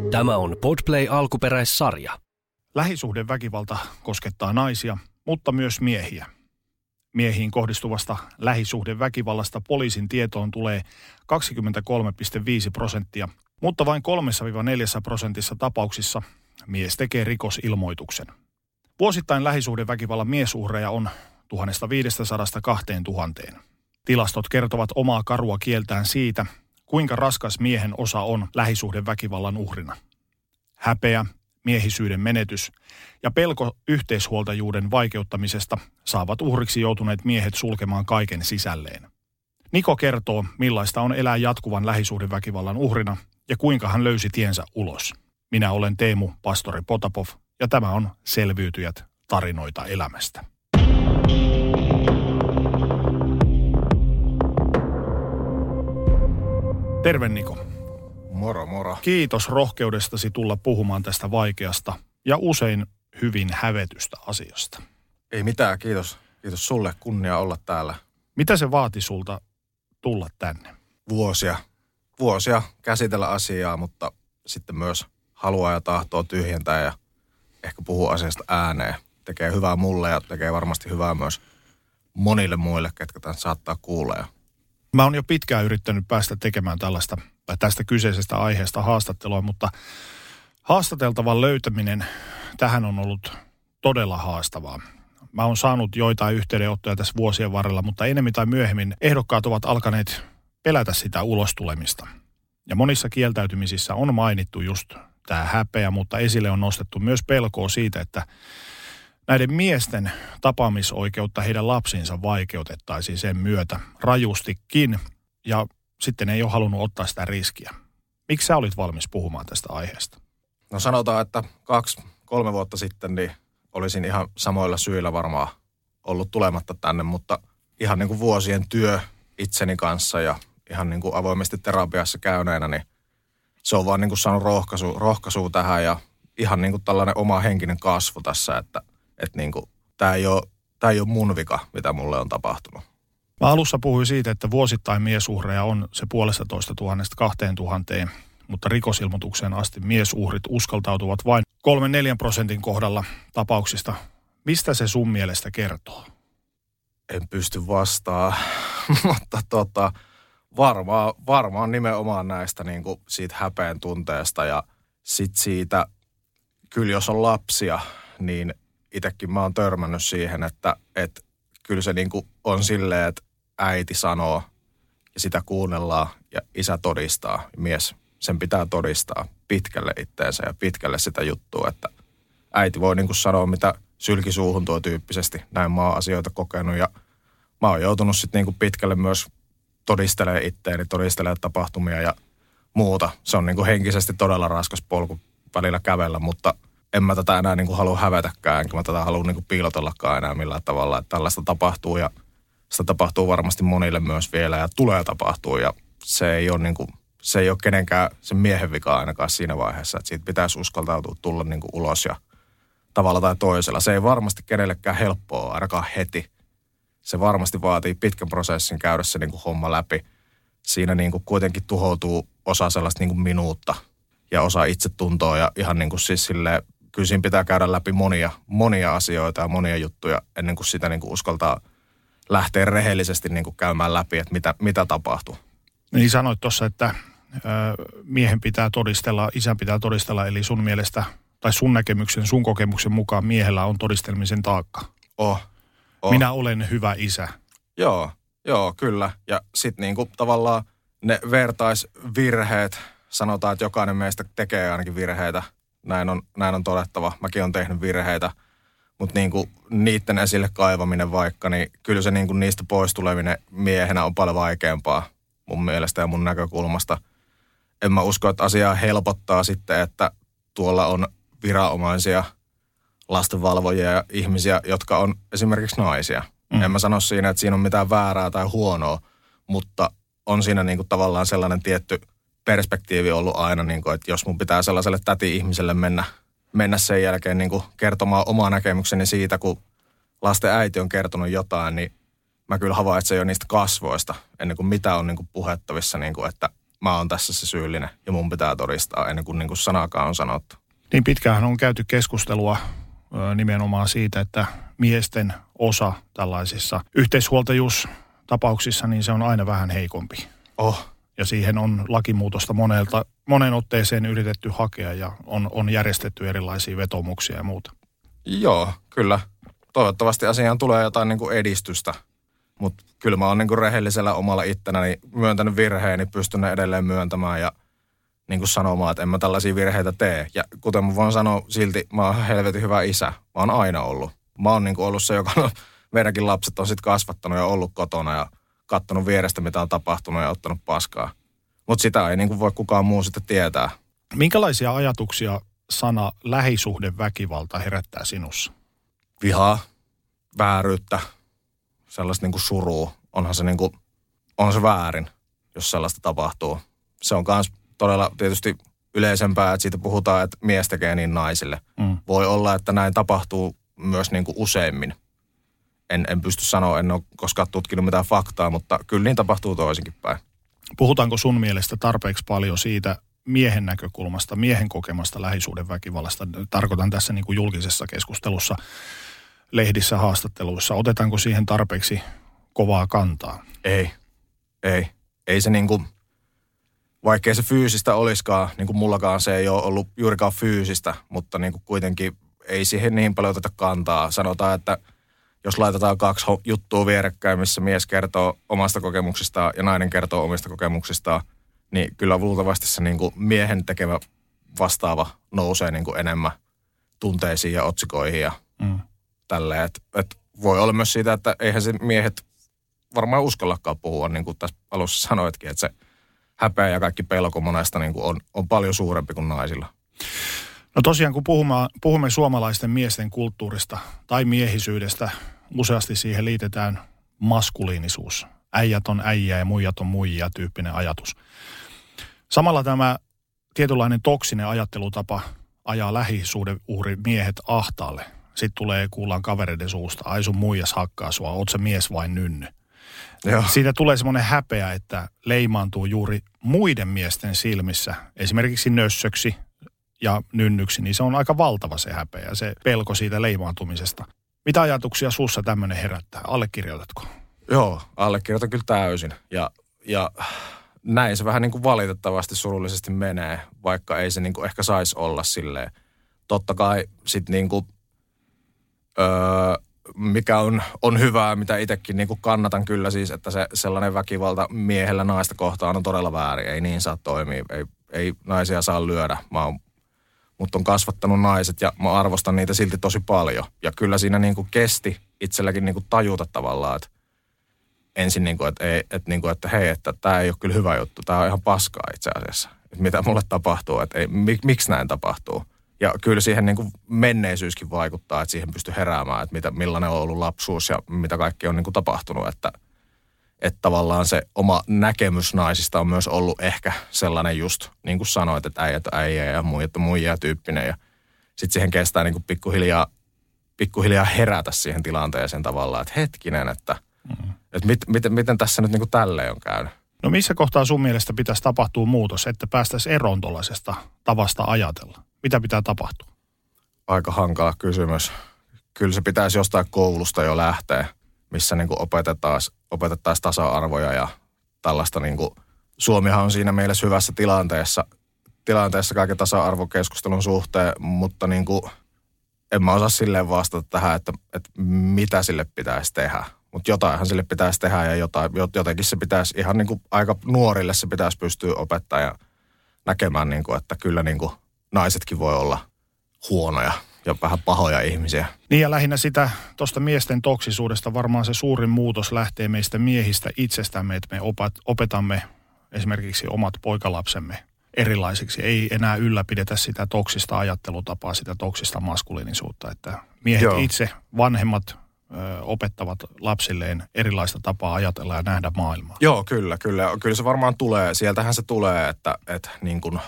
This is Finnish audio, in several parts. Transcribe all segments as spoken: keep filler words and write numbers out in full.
Tämä on Podplay alkuperäissarja. Lähisuhdeväkivalta koskettaa naisia, mutta myös miehiä. Miehiin kohdistuvasta lähisuhdeväkivallasta poliisin tietoon tulee kaksikymmentäkolme pilkku viisi prosenttia, mutta vain kolmesta neljään prosentissa tapauksissa mies tekee rikosilmoituksen. Vuosittain lähisuhdeväkivallan miesuhreja on tuhatviisisataa kaksituhatta. Tilastot kertovat omaa karua kieltään siitä, kuinka raskas miehen osa on lähisuhdeväkivallan uhrina. Häpeä, miehisyyden menetys ja pelko yhteishuoltajuuden vaikeuttamisesta saavat uhriksi joutuneet miehet sulkemaan kaiken sisälleen. Niko kertoo, millaista on elää jatkuvan lähisuhdeväkivallan uhrina ja kuinka hän löysi tiensä ulos. Minä olen Teemu Pastori Potapov ja tämä on Selviytyjät, tarinoita elämästä. Terve Niko. Moro, moro. Kiitos rohkeudestasi tulla puhumaan tästä vaikeasta ja usein hyvin hävetystä asiasta. Ei mitään, kiitos. Kiitos sulle, kunnia olla täällä. Mitä se vaati sulta tulla tänne? Vuosia. Vuosia käsitellä asiaa, mutta sitten myös haluaa ja tahtoo tyhjentää ja ehkä puhua asiasta ääneen. Tekee hyvää mulle ja tekee varmasti hyvää myös monille muille, ketkä tämän saattaa kuulla. Mä oon jo pitkään yrittänyt päästä tekemään tällaista tai tästä kyseisestä aiheesta haastattelua, mutta haastateltavan löytäminen tähän on ollut todella haastavaa. Mä oon saanut joitain yhteydenottoja tässä vuosien varrella, mutta enemmän tai myöhemmin ehdokkaat ovat alkaneet pelätä sitä ulostulemista. Ja monissa kieltäytymisissä on mainittu just tämä häpeä, mutta esille on nostettu myös pelkoa siitä, että näiden miesten tapaamisoikeutta heidän lapsiinsa vaikeutettaisiin sen myötä rajustikin ja sitten ei ole halunnut ottaa sitä riskiä. Miksi sä olit valmis puhumaan tästä aiheesta? No sanotaan, että kaksi, kolme vuotta sitten niin olisin ihan samoilla syillä varmaan ollut tulematta tänne, mutta ihan niin kuin vuosien työ itseni kanssa ja ihan niin kuin avoimesti terapiassa käyneenä, niin se on vaan niin kuin saanut rohkaisu, rohkaisua tähän ja ihan niin kuin tällainen oma henkinen kasvu tässä, että, että niin kuin tämä ei ole, tämä ei ole mun vika, mitä mulle on tapahtunut. Mä alussa puhuin siitä, että vuosittain miesuhreja on se puolesta toista tuhannesta kahteen tuhanteen, mutta rikosilmoitukseen asti miesuhrit uskaltautuvat vain kolmen neljän prosentin kohdalla tapauksista. Mistä se sun mielestä kertoo? En pysty vastaamaan, mutta tota, varmaan, varmaan nimenomaan näistä niin kuin siitä häpeen tunteesta ja sit siitä, kyllä jos on lapsia, niin itsekin mä oon törmännyt siihen, että, että kyllä se niin kuin on silleen, että äiti sanoo ja sitä kuunnellaan ja isä todistaa. Mies sen pitää todistaa pitkälle itteensä ja pitkälle sitä juttua, että äiti voi niin kuin sanoa, mitä sylki suuhun tuo tyyppisesti. Näin mä oon asioita kokenut ja mä oon joutunut sitten niin kuin pitkälle myös todistelemaan itteeni, todistelemaan tapahtumia ja muuta. Se on niin kuin henkisesti todella raskas polku välillä kävellä, mutta en mä tätä enää niin kuin halua hävetäkään, enkä mä tätä halua niin kuin piilotellakaan enää millään tavalla, että tällaista tapahtuu ja sitä tapahtuu varmasti monille myös vielä ja tulee tapahtua ja se ei ole, niin kuin, se ei ole kenenkään sen miehen vika ainakaan siinä vaiheessa, että siitä pitäisi uskaltautua tulla niin kuin ulos ja tavalla tai toisella. Se ei varmasti kenellekään helppoa, ainakaan heti. Se varmasti vaatii pitkän prosessin käydä se niin kuin homma läpi. Siinä niin kuin kuitenkin tuhoutuu osa sellaista niin kuin minuutta ja osa itsetuntoa ja ihan niin kuin siis silleen, kyllä siinä pitää käydä läpi monia, monia asioita ja monia juttuja ennen kuin sitä niin kuin uskaltaa lähteä rehellisesti niin kuin käymään läpi, että mitä, mitä tapahtuu. Niin sanoit tuossa, että ö, miehen pitää todistella, isän pitää todistella, eli sun mielestä tai sun näkemyksen, sun kokemuksen mukaan miehellä on todistelmisen taakka. Oh, oh. Minä olen hyvä isä. Joo, joo, kyllä. Ja sitten niin kuin tavallaan ne vertaisvirheet, sanotaan, että jokainen meistä tekee ainakin virheitä. Näin on, näin on todettava. Mäkin olen tehnyt virheitä. Mutta niinku niiden esille kaivaminen vaikka, niin kyllä se niinku niistä pois tuleminen miehenä on paljon vaikeampaa mun mielestä ja mun näkökulmasta. En mä usko, että asiaa helpottaa sitten, että tuolla on viranomaisia, lastenvalvojia ja ihmisiä, jotka on esimerkiksi naisia. Mm. En mä sano siinä, että siinä on mitään väärää tai huonoa, mutta on siinä niinku tavallaan sellainen tietty perspektiivi ollut aina, niinku, että jos mun pitää sellaiselle täti-ihmiselle mennä, mennä sen jälkeen niin kuin kertomaan omaa näkemykseni siitä, kun lasten äiti on kertonut jotain, niin mä kyllä havaitsen jo niistä kasvoista, ennen kuin mitä on niin kuin puhettavissa, niin kuin, että mä oon tässä se syyllinen ja mun pitää todistaa ennen kuin, niin kuin sanakaan on sanottu. Niin pitkään on käyty keskustelua ö, nimenomaan siitä, että miesten osa tällaisissa yhteishuoltajuustapauksissa, niin se on aina vähän heikompi. Oh. Ja siihen on lakimuutosta monelta, monen otteeseen yritetty hakea ja on, on järjestetty erilaisia vetomuksia ja muuta. Joo, kyllä. Toivottavasti asiaan tulee jotain niin kuin edistystä. Mutta kyllä mä oon niin kuin rehellisellä omalla ittenäni myöntänyt virheeni, pystyn ne edelleen myöntämään ja niin kuin sanomaan, että en mä tällaisia virheitä tee. Ja kuten mä voin sanoa silti, mä oon helvetin hyvä isä. Mä oon aina ollut. Mä oon niin kuin ollut se, joka meidänkin lapset on sit kasvattanut ja ollut kotona ja kattonut vierestä, mitä on tapahtunut ja ottanut paskaa. Mutta sitä ei niin kuin voi kukaan muu sitten tietää. Minkälaisia ajatuksia sana lähisuhdeväkivalta herättää sinussa? Vihaa, vääryyttä, sellaista niin kuin surua. Onhan se, niin kuin, on se väärin, jos sellaista tapahtuu. Se on myös todella tietysti yleisempää, että siitä puhutaan, että mies tekee niin naisille. Mm. Voi olla, että näin tapahtuu myös niin kuin useimmin. En, en pysty sanoa, en ole koskaan tutkinut mitään faktaa, mutta kyllä niin tapahtuu toisinkin päin. Puhutaanko sun mielestä tarpeeksi paljon siitä miehen näkökulmasta, miehen kokemasta lähisuhdeväkivallasta? Tarkoitan tässä niin kuin julkisessa keskustelussa, lehdissä, haastatteluissa. Otetaanko siihen tarpeeksi kovaa kantaa? Ei, ei. Ei se niin kuin, vaikkei se fyysistä olisikaan, niin kuin mullakaan se ei ole ollut juurikaan fyysistä, mutta niin kuin kuitenkin ei siihen niin paljon oteta kantaa. Sanotaan, että jos laitetaan kaksi juttua vierekkäin, missä mies kertoo omasta kokemuksistaan ja nainen kertoo omista kokemuksistaan, niin kyllä luultavasti se niin kuin miehen tekevä vastaava nousee niin kuin enemmän tunteisiin ja otsikoihin ja mm. tälleen. Et, et voi olla myös siitä, että eihän se miehet varmaan uskallakaan puhua, niin kuin tässä alussa sanoitkin, että se häpeä ja kaikki pelko monesta niin kuin on, on paljon suurempi kuin naisilla. No tosiaan, kun puhumme, puhumme suomalaisten miesten kulttuurista tai miehisyydestä, useasti siihen liitetään maskuliinisuus. Äijät on äijä ja muijat on muijia tyyppinen ajatus. Samalla tämä tietynlainen toksinen ajattelutapa ajaa lähisuhdeuhri miehet ahtaalle. Sitten tulee, kuullaan kavereiden suusta, ai sun muijas hakkaa sua, oot sä mies vai nynny. Joo. Siitä tulee semmoinen häpeä, että leimaantuu juuri muiden miesten silmissä, esimerkiksi nössöksi ja nynnyksi, niin se on aika valtava se häpeä, se pelko siitä leimaantumisesta. Mitä ajatuksia sussa tämmöinen herättää? Allekirjoitatko? Joo, allekirjoitan kyllä täysin. Ja, ja näin se vähän niin kuin valitettavasti surullisesti menee, vaikka ei se niin kuin ehkä saisi olla silleen. Totta kai sitten niin kuin, öö, mikä on, on hyvää, mitä itsekin niin kuin kannatan kyllä siis, että se sellainen väkivalta miehellä naista kohtaan on todella väärin. Ei niin saa toimia, ei, ei naisia saa lyödä. Mä oon Mut on kasvattanut naiset ja mä arvostan niitä silti tosi paljon. Ja kyllä siinä niinku kesti itselläkin niinku tajuta tavallaan, että ensin niinku, että, ei, että, niinku, että hei, että tää ei ole kyllä hyvä juttu. Tää on ihan paskaa itse asiassa. Että mitä mulle tapahtuu, että ei, mik, miksi näin tapahtuu. Ja kyllä siihen niinku menneisyyskin vaikuttaa, että siihen pystyy heräämään, että mitä, millainen on ollut lapsuus ja mitä kaikki on niinku tapahtunut. Että, että tavallaan se oma näkemys naisista on myös ollut ehkä sellainen just, niin kuin sanoit, että äijät on äijä ja muijat on muijia tyyppinen. Ja sitten siihen kestää niin kuin pikkuhiljaa, pikkuhiljaa herätä siihen tilanteeseen tavallaan, että hetkinen, että, mm-hmm. että mit, miten, miten tässä nyt niin kuin tälleen on käynyt. No missä kohtaa sun mielestä pitäisi tapahtua muutos, että päästäisiin eroon tuollaisesta tavasta ajatella? Mitä pitää tapahtua? Aika hankala kysymys. Kyllä se pitäisi jostain koulusta jo lähteä, missä niin kuin opetettaisiin opetettaisiin tasa-arvoja ja tällaista niin kuin, Suomihan on siinä mielessä hyvässä tilanteessa, tilanteessa kaiken tasa-arvokeskustelun suhteen, mutta niin kuin, en mä osaa silleen vastata tähän, että, että mitä sille pitäisi tehdä. Mutta jotainhan sille pitäisi tehdä ja jotain, jotenkin se pitäisi ihan niin kuin aika nuorille se pitäisi pystyä opettamaan ja näkemään, niin kuin, että kyllä niin kuin naisetkin voi olla huonoja ja vähän pahoja ihmisiä. Niin ja lähinnä sitä tuosta miesten toksisuudesta varmaan se suurin muutos lähtee meistä miehistä itsestämme, että me opat, opetamme esimerkiksi omat poikalapsemme erilaisiksi. Ei enää ylläpidetä sitä toksista ajattelutapaa, sitä toksista maskuliinisuutta, että miehet Joo. itse, vanhemmat ö, opettavat lapsilleen erilaista tapaa ajatella ja nähdä maailmaa. Joo, kyllä, kyllä. Kyllä se varmaan tulee, sieltähän se tulee, että, että niin kuin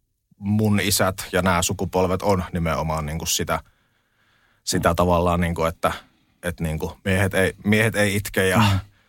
mun isät ja nämä sukupolvet on nimenomaan niin kuin sitä, sitä mm. tavallaan, niin kuin, että, että niin kuin miehet, ei, miehet ei itke ja mm.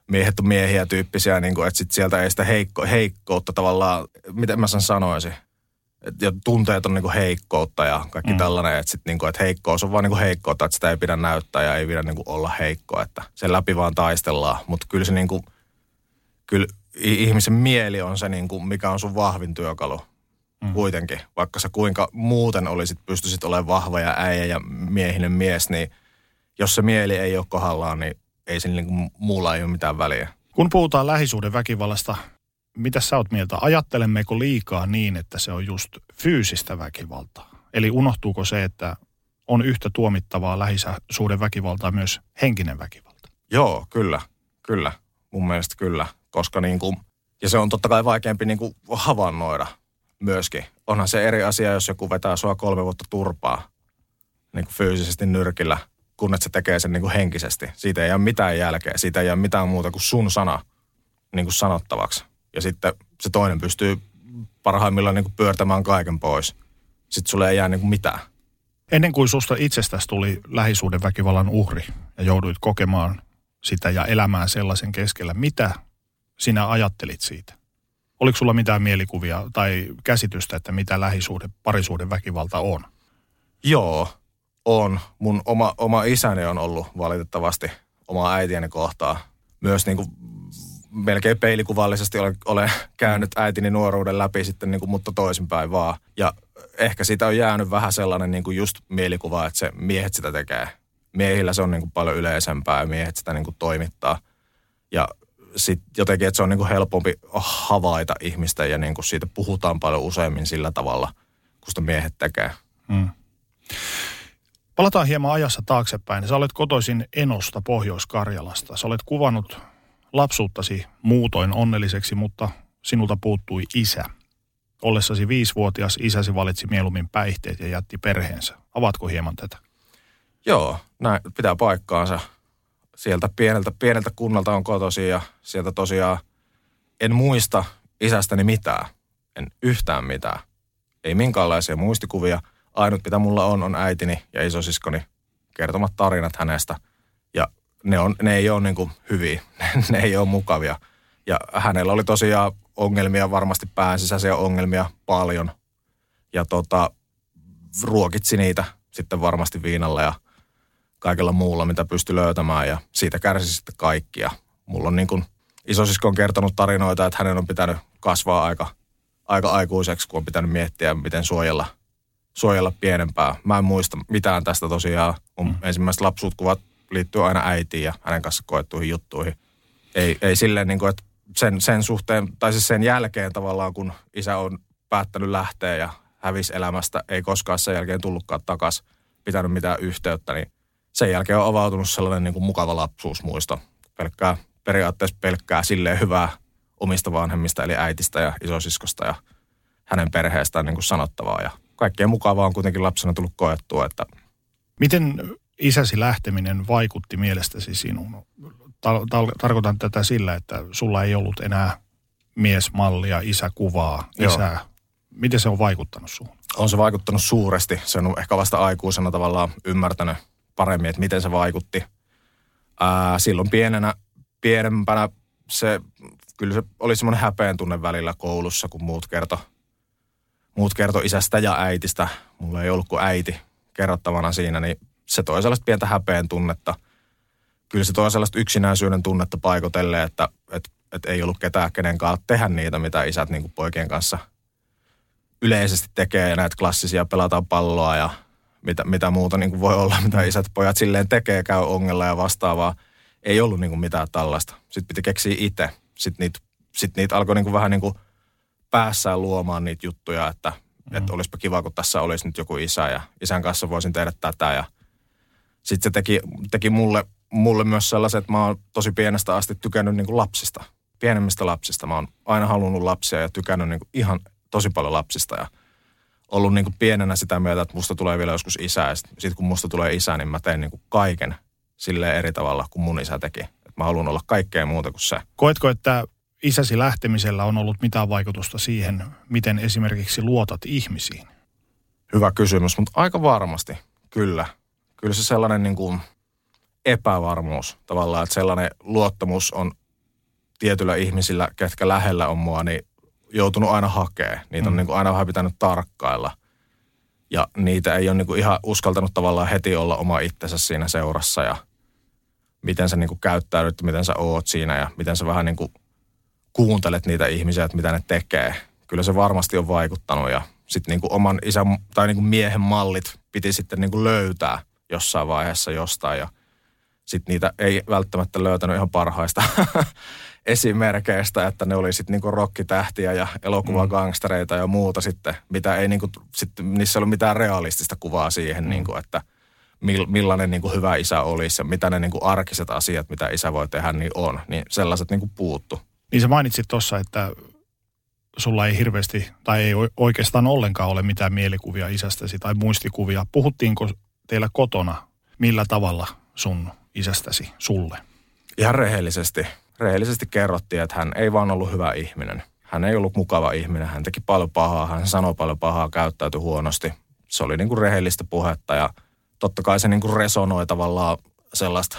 miehet on miehiä tyyppisiä, niin kuin, että sit sieltä ei sitä heikko, heikkoutta tavallaan, miten mä sen sanoisin, et, ja tunteet on niin kuin heikkoutta ja kaikki mm. tällainen, että, sit, niin kuin, että heikkous on vaan niin kuin heikkoutta, että sitä ei pidä näyttää ja ei pidä niin kuin olla heikko, että sen läpi vaan taistellaan, mutta kyllä se niin kuin, kyllä ihmisen mieli on se, niin kuin, mikä on sun vahvin työkalu mm. kuitenkin, vaikka sä kuinka muuten olisit, pystyisit olemaan vahva ja äijä ja miehinen mies, niin jos se mieli ei ole kohdallaan, niin ei siinä niin muulla ei ole mitään väliä. Kun puhutaan lähisuhdeväkivallasta, mitä sä oot mieltä? Ajattelemmeko liikaa niin, että se on just fyysistä väkivaltaa? Eli unohtuuko se, että on yhtä tuomittavaa lähisuhdeväkivaltaa myös henkinen väkivalta? Joo, kyllä. Kyllä. Mun mielestä kyllä. Koska niin kuin, ja se on totta kai vaikeampi niin kuin havainnoida myöskin. Onhan se eri asia, jos joku vetää sua kolme vuotta turpaa niin kuin fyysisesti nyrkillä, kun et se tekee sen niin kuin henkisesti. Siitä ei ole mitään jälkeä. Siitä ei ole mitään muuta kuin sun sana niin kuin sanottavaksi. Ja sitten se toinen pystyy parhaimmillaan niin kuin pyörtämään kaiken pois. Sitten sulle ei jää niin kuin mitään. Ennen kuin susta itsestäsi tuli lähisuhdeväkivallan uhri ja jouduit kokemaan sitä ja elämään sellaisen keskellä, mitä sinä ajattelit siitä? Oliko sulla mitään mielikuvia tai käsitystä, että mitä lähisuhde, parisuhdeväkivalta on? Joo. On. Mun oma, oma isäni on ollut valitettavasti omaa äitiäni kohtaan. Myös niin kuin melkein peilikuvallisesti olen, olen käynyt äitini nuoruuden läpi sitten niin kuin, mutta toisinpäin vaan. Ja ehkä siitä on jäänyt vähän sellainen niin kuin just mielikuva, että se miehet sitä tekee. Miehillä se on niin kuin paljon yleisempää ja miehet sitä niin kuin toimittaa. Ja sitten jotenkin, että se on niin kuin helpompi havaita ihmistä ja niin kuin siitä puhutaan paljon useammin sillä tavalla, kun sitä miehet tekee. Mm. Palataan hieman ajassa taaksepäin. Sä olet kotoisin Enosta, Pohjois-Karjalasta. Sä olet kuvannut lapsuuttasi muutoin onnelliseksi, mutta sinulta puuttui isä. Ollessasi viisivuotias isäsi valitsi mieluummin päihteet ja jätti perheensä. Avaatko hieman tätä? Joo, näin pitää paikkaansa. Sieltä pieneltä, pieneltä kunnalta on kotoisin ja sieltä tosiaan en muista isästäni mitään. En yhtään mitään. Ei minkäänlaisia muistikuvia. Ainut, mitä mulla on, on äitini ja isosiskoni kertomat tarinat hänestä. Ja ne, on, ne ei ole niin kuin hyviä, ne ei ole mukavia. Ja hänellä oli tosiaan ongelmia, varmasti päänsisäisiä ongelmia paljon. Ja tota, ruokitsi niitä sitten varmasti viinalla ja kaikella muulla, mitä pystyi löytämään. Ja siitä kärsi sitten kaikki. Ja mulla on niin kuin isosisko on kertonut tarinoita, että hänen on pitänyt kasvaa aika, aika aikuiseksi, kun on pitänyt miettiä, miten suojella suojella pienempää. Mä en muista mitään tästä tosiaan. Mun mm. ensimmäiset lapsuutkuvat liittyy aina äitiin ja hänen kanssa koettuihin juttuihin. Ei, ei silleen niin kuin, että sen, sen suhteen, tai siis sen jälkeen tavallaan, kun isä on päättänyt lähteä ja hävisi elämästä, ei koskaan sen jälkeen tullutkaan takaisin, pitänyt mitään yhteyttä, niin sen jälkeen on avautunut sellainen niin kuin mukava lapsuusmuisto. Pelkkää, periaatteessa pelkkää silleen hyvää omista vanhemmista, eli äitistä ja isosiskosta ja hänen perheestään niin kuin sanottavaa ja kaikkea mukavaa on kuitenkin lapsena tullut koettua, että... Miten isäsi lähteminen vaikutti mielestäsi sinuun? Tar- tarkoitan tätä sillä, että sulla ei ollut enää miesmallia, isäkuvaa, isää. Miten se on vaikuttanut sinuun? On se vaikuttanut suuresti. Se on ehkä vasta aikuisena tavallaan ymmärtänyt paremmin, että miten se vaikutti. Ää, silloin pienenä, pienempänä se, kyllä se oli semmoinen häpeän tunne välillä koulussa, kun muut kertoi. Muut kertoi isästä ja äitistä. Mulla ei ollut kuin äiti kerrottavana siinä, niin se toi sellaista pientä häpeän tunnetta. Kyllä se toi sellaista yksinäisyyden tunnetta paikotelleen, että et, et ei ollut ketään kenenkaan tehdä niitä, mitä isät niin kuin poikien kanssa yleisesti tekee. Ja näitä klassisia pelataan palloa ja mitä, mitä muuta niin kuin voi olla, mitä isät pojat silleen tekee, käy ongella ja vastaavaa. Ei ollut niin kuin mitään tällaista. Sitten piti keksiä itse. Sitten niitä, sit niitä alkoi niin kuin vähän niin kuin päässään luomaan niitä juttuja, että, mm. että olisipa kiva, kun tässä olisi nyt joku isä ja isän kanssa voisin tehdä tätä. Ja sitten se teki, teki mulle, mulle myös sellaisen, että mä oon tosi pienestä asti tykännyt niin kuin lapsista, pienemmistä lapsista. Mä oon aina halunnut lapsia ja tykännyt niin kuin ihan tosi paljon lapsista ja ollut niin kuin pienenä sitä mieltä, että musta tulee vielä joskus isä. Ja sitten sit kun musta tulee isä, niin mä teen niin kuin kaiken silleen eri tavalla kuin mun isä teki. Että mä haluan olla kaikkea muuta kuin se. Koetko, että isäsi lähtemisellä on ollut mitään vaikutusta siihen, miten esimerkiksi luotat ihmisiin? Hyvä kysymys, mutta aika varmasti, kyllä. Kyllä se sellainen niin kuin epävarmuus tavallaan, että sellainen luottamus on tietyillä ihmisillä, ketkä lähellä on mua, niin joutunut aina hakemaan. Niitä on mm. niin kuin aina vähän pitänyt tarkkailla. Ja niitä ei ole niin kuin ihan uskaltanut tavallaan heti olla oma itsensä siinä seurassa ja miten sä niin kuin käyttäydyt, miten sä oot siinä ja miten sä vähän niin kuin kuuntelet niitä ihmisiä, että mitä ne tekee. Kyllä se varmasti on vaikuttanut ja sitten niin kuin oman isän tai niin kuin miehen mallit piti sitten niin kuin löytää jossain vaiheessa jostain ja sitten niitä ei välttämättä löytänyt ihan parhaista esimerkkeistä, että ne oli sitten niinku rockitähtiä ja elokuvagangstereita ja muuta sitten, mitä ei niinku, sitten niissä ei ollut mitään realistista kuvaa siihen, mm. niinku, että millainen niinku hyvä isä olisi ja mitä ne niinku arkiset asiat, mitä isä voi tehdä, niin on. Niin sellaiset niinku puuttu. Niin sä mainitsit tuossa, että sulla ei hirveästi tai ei oikeastaan ollenkaan ole mitään mielikuvia isästäsi tai muistikuvia. Puhuttiinko teillä kotona millä tavalla sun isästäsi sulle? Ihan rehellisesti. Rehellisesti kerrottiin, että hän ei vaan ollut hyvä ihminen. Hän ei ollut mukava ihminen. Hän teki paljon pahaa, hän sanoi paljon pahaa, käyttäytyi huonosti. Se oli niin kuin rehellistä puhetta ja totta kai se niin kuin resonoi tavallaan sellaista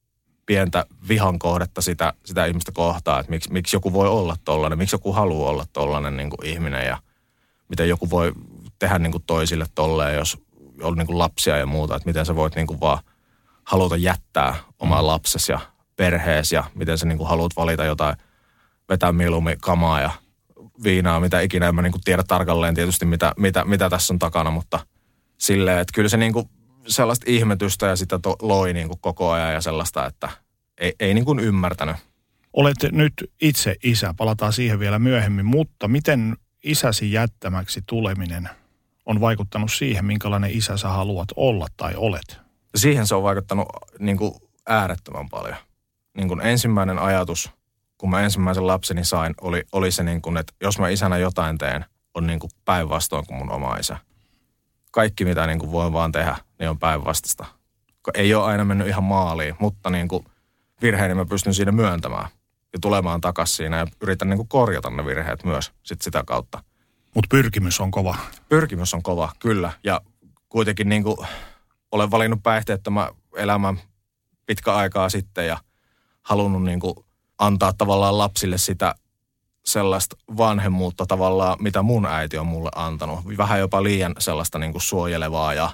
pientä vihan kohdetta sitä, sitä ihmistä kohtaan, että miksi, miksi joku voi olla tollainen, miksi joku haluaa olla tollainen niin kuin ihminen ja miten joku voi tehdä niin kuin toisille tolleen, jos on niin kuin lapsia ja muuta, että miten sä voit niin kuin vaan haluta jättää omaa lapsesi ja perheesi ja miten sä niin kuin haluat valita jotain, vetää mieluummin kamaa ja viinaa, mitä ikinä. En mä niin kuin tiedä tarkalleen tietysti, mitä, mitä, mitä tässä on takana, mutta silleen, että kyllä se niin kuin sellaista ihmetystä ja sitä to, loi niin kuin koko ajan ja sellaista, että ei, ei niin kuin ymmärtänyt. Olet nyt itse isä, palataan siihen vielä myöhemmin, mutta miten isäsi jättämäksi tuleminen on vaikuttanut siihen, minkälainen isä sä haluat olla tai olet? Siihen se on vaikuttanut niin kuin äärettömän paljon. Niin kuin ensimmäinen ajatus, kun mä ensimmäisen lapseni sain, oli, oli se niin kuin, että jos mä isänä jotain teen, on niin kuin päinvastoin kuin mun oma isä. Kaikki, mitä niin kuin voin vaan tehdä, niin on päinvastaista. Ei ole aina mennyt ihan maaliin, mutta niin kuin virheeni mä pystyn siinä myöntämään ja tulemaan takaisin siinä ja yritän niin kuin korjata ne virheet myös sit sitä kautta. Mutta pyrkimys on kova. Pyrkimys on kova, kyllä. Ja kuitenkin niin kuin olen valinnut päihteettömän elämän pitkä aikaa sitten ja halunnut niin kuin antaa tavallaan lapsille sitä sellaista vanhemmuutta tavallaan, mitä mun äiti on mulle antanut. Vähän jopa liian sellaista niin kuin suojelevaa ja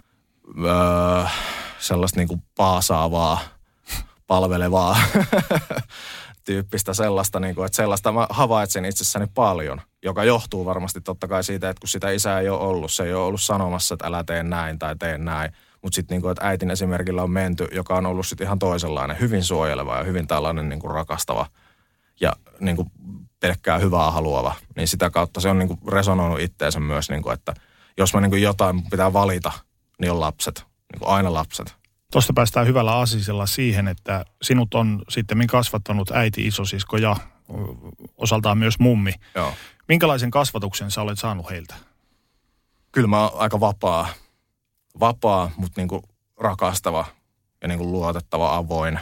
öö, sellaista niin kuin paasaavaa, palvelevaa tyyppistä sellaista, niin kuin, että sellaista mä havaitsen itsessäni paljon, joka johtuu varmasti totta kai siitä, että kun sitä isää ei ole ollut, se ei ole ollut sanomassa, että älä tee näin tai tee näin. Mutta sitten niinku, että äitin esimerkillä on menty, joka on ollut sitten ihan toisenlainen, hyvin suojeleva ja hyvin tällainen niinku rakastava ja niinku pelkkää hyvää haluava. Niin sitä kautta se on niinku resonoinut itteensä myös, niinku, että jos mä niinku jotain pitää valita, niin on lapset. Niinku aina lapset. Tuosta päästään hyvällä asisella siihen, että sinut on sitten kasvattanut äiti, isosisko ja osaltaan myös mummi. Joo. Minkälaisen kasvatuksen sä olet saanut heiltä? Kyllä mä oon aika vapaa. Vapaa, mutta niinku rakastava ja niinku luotettava, avoin.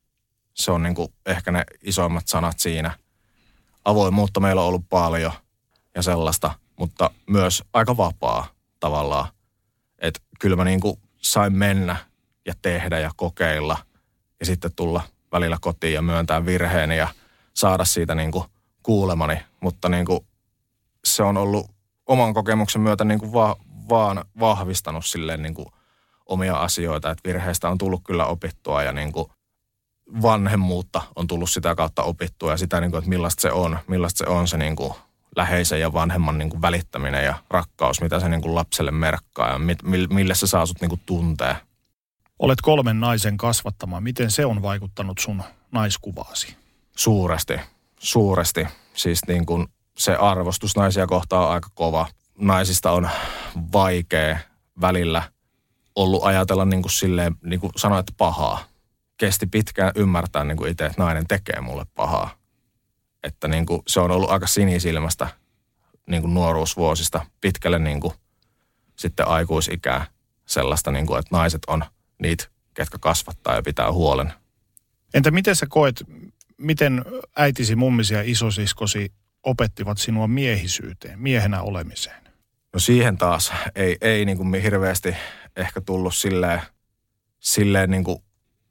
Se on niinku ehkä ne isoimmat sanat siinä. Avoimuutta meillä on ollut paljon ja sellaista, mutta myös aika vapaa tavallaan. Että kyllä mä niinku sain mennä ja tehdä ja kokeilla ja sitten tulla välillä kotiin ja myöntää virheeni ja saada siitä niinku kuulemani. Mutta niinku se on ollut oman kokemuksen myötä niinku va- vaan vahvistanut silleen niinku omia asioita, että virheistä on tullut kyllä opittua ja niinku vanhemmuutta on tullut sitä kautta opittua ja sitä, niinku, että millaista se on, millaista se on se niinku läheisen ja vanhemman niinku välittäminen ja rakkaus, mitä se niinku lapselle merkkaa ja mit, mille se saa sut niinku tuntee. Olet kolmen naisen kasvattama. Miten se on vaikuttanut sun naiskuvaasi? Suuresti, suuresti. Siis niin kuin se arvostus naisia kohtaan on aika kova. Naisista on vaikea välillä ollut ajatella niin kuin silleen, niin kuin sanoit, pahaa. Kesti pitkään ymmärtää niin kuin itse, että nainen tekee mulle pahaa. Että niin kuin se on ollut aika sinisilmästä niin kuin nuoruusvuosista pitkälle niin kuin sitten aikuisikää sellaista, niin kuin, että naiset on niitä, ketkä kasvattaa ja pitää huolen. Entä miten sä koet, miten äitisi, mummisi ja isosiskosi opettivat sinua miehisyyteen, miehenä olemiseen? No siihen taas ei, ei niin kuin hirveästi ehkä tullut silleen, silleen niin kuin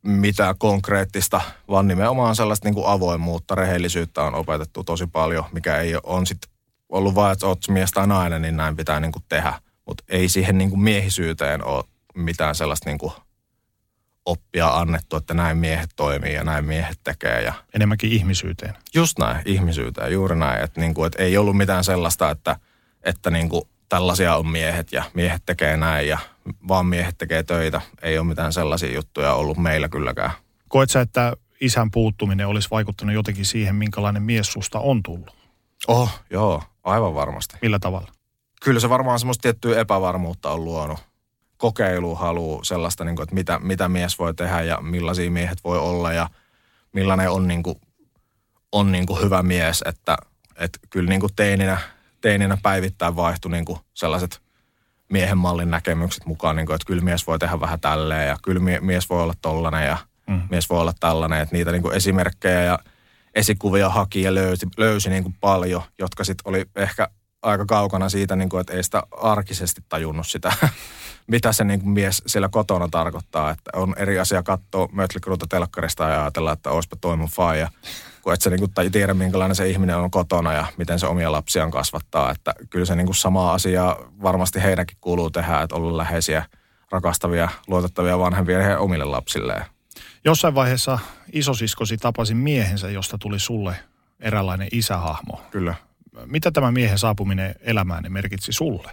mitään konkreettista, vaan nimenomaan sellaista niin kuin avoimuutta, rehellisyyttä on opetettu tosi paljon, mikä ei ole sitten ollut vaan, että oot mies tai nainen, niin näin pitää niin kuin tehdä. Mutta ei siihen niin kuin miehisyyteen ole mitään sellaista niin kuin oppia annettu, että näin miehet toimii ja näin miehet tekee. Ja enemmänkin ihmisyyteen. Just näin, ihmisyyteen, juuri näin. Että niin kuin, että ei ollut mitään sellaista, että, että niin kuin tällaisia on miehet ja miehet tekee näin ja vaan miehet tekee töitä. Ei ole mitään sellaisia juttuja ollut meillä kylläkään. Koet sä, että isän puuttuminen olisi vaikuttanut jotenkin siihen, minkälainen mies susta on tullut? Oh, joo, aivan varmasti. Millä tavalla? Kyllä se varmaan semmoista tiettyä epävarmuutta on luonut. Kokeiluhalua sellaista, niin kuin, että mitä, mitä mies voi tehdä ja millaisia miehet voi olla ja millainen on, niin kuin, on niin kuin hyvä mies. Että, että kyllä niin kuin teininä, teininä päivittäin vaihtui niin kuin sellaiset miehen mallin näkemykset mukaan, niin kuin, että kyllä mies voi tehdä vähän tälleen ja kyllä mie- mies voi olla tollainen ja mm. mies voi olla tällainen. Että niitä niin kuin esimerkkejä ja esikuvia haki ja löysi, löysi niin kuin paljon, jotka sitten oli ehkä aika kaukana siitä, niin kuin, että ei sitä arkisesti tajunnut sitä, mitä se niin kuin mies siellä kotona tarkoittaa. Että on eri asia katsoa Mötley Crüetä telkkarista ja ajatella, että olisipa toi mun faija, kun et sä niin kuin tiedä, minkälainen se ihminen on kotona ja miten se omia lapsiaan kasvattaa. Että kyllä se niin kuin samaa asiaa varmasti heidänkin kuuluu tehdä, että olla läheisiä, rakastavia, luotettavia vanhempia heidän omille lapsilleen. Jossain vaiheessa isosiskosi tapasi miehensä, josta tuli sulle eräänlainen isähahmo. Kyllä. Mitä tämä miehen saapuminen elämään merkitsi sulle?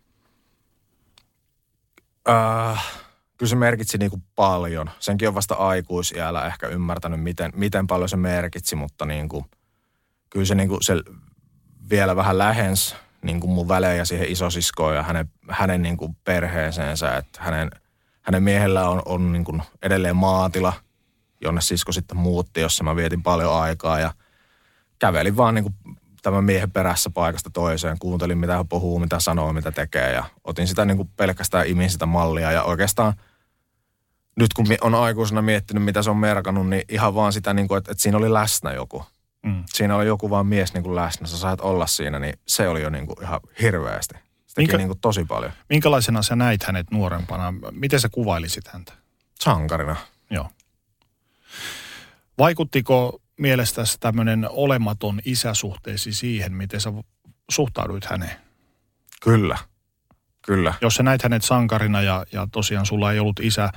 Äh, kyllä se merkitsi niin kuin paljon. Senkin on vasta aikuisiällä ehkä ymmärtänyt, miten, miten paljon se merkitsi, mutta niin kuin, kyllä se, niin kuin, se vielä vähän lähensi niin kuin mun välejä siihen isosiskoon ja hänen, hänen niin kuin perheeseensä. Että hänen, hänen miehellä on, on niin kuin edelleen maatila, jonne sisko sitten muutti, jossa mä vietin paljon aikaa ja kävelin vaan niin kuin tämän miehen perässä paikasta toiseen. Kuuntelin, mitä hän puhuu, mitä sanoo, mitä tekee ja otin sitä niin kuin pelkästään imin sitä mallia. Ja oikeastaan nyt kun on aikuisena miettinyt, mitä se on merkannut, niin ihan vaan sitä, niin kuin, että, että siinä oli läsnä joku. Mm. Siinä oli joku vaan mies niin kuin läsnä. Sä saat olla siinä, niin se oli jo niin kuin ihan hirveästi. Se teki Minkä, niin kuin tosi paljon. Minkälaisena sä näit hänet nuorempana? Miten sä kuvailisit häntä? Sankarina. Joo. Vaikuttiko mielestäsi tämmöinen olematon isäsuhteesi siihen, miten sä suhtauduit häneen? Kyllä, kyllä. Jos sä näit hänet sankarina ja, ja tosiaan sulla ei ollut isä,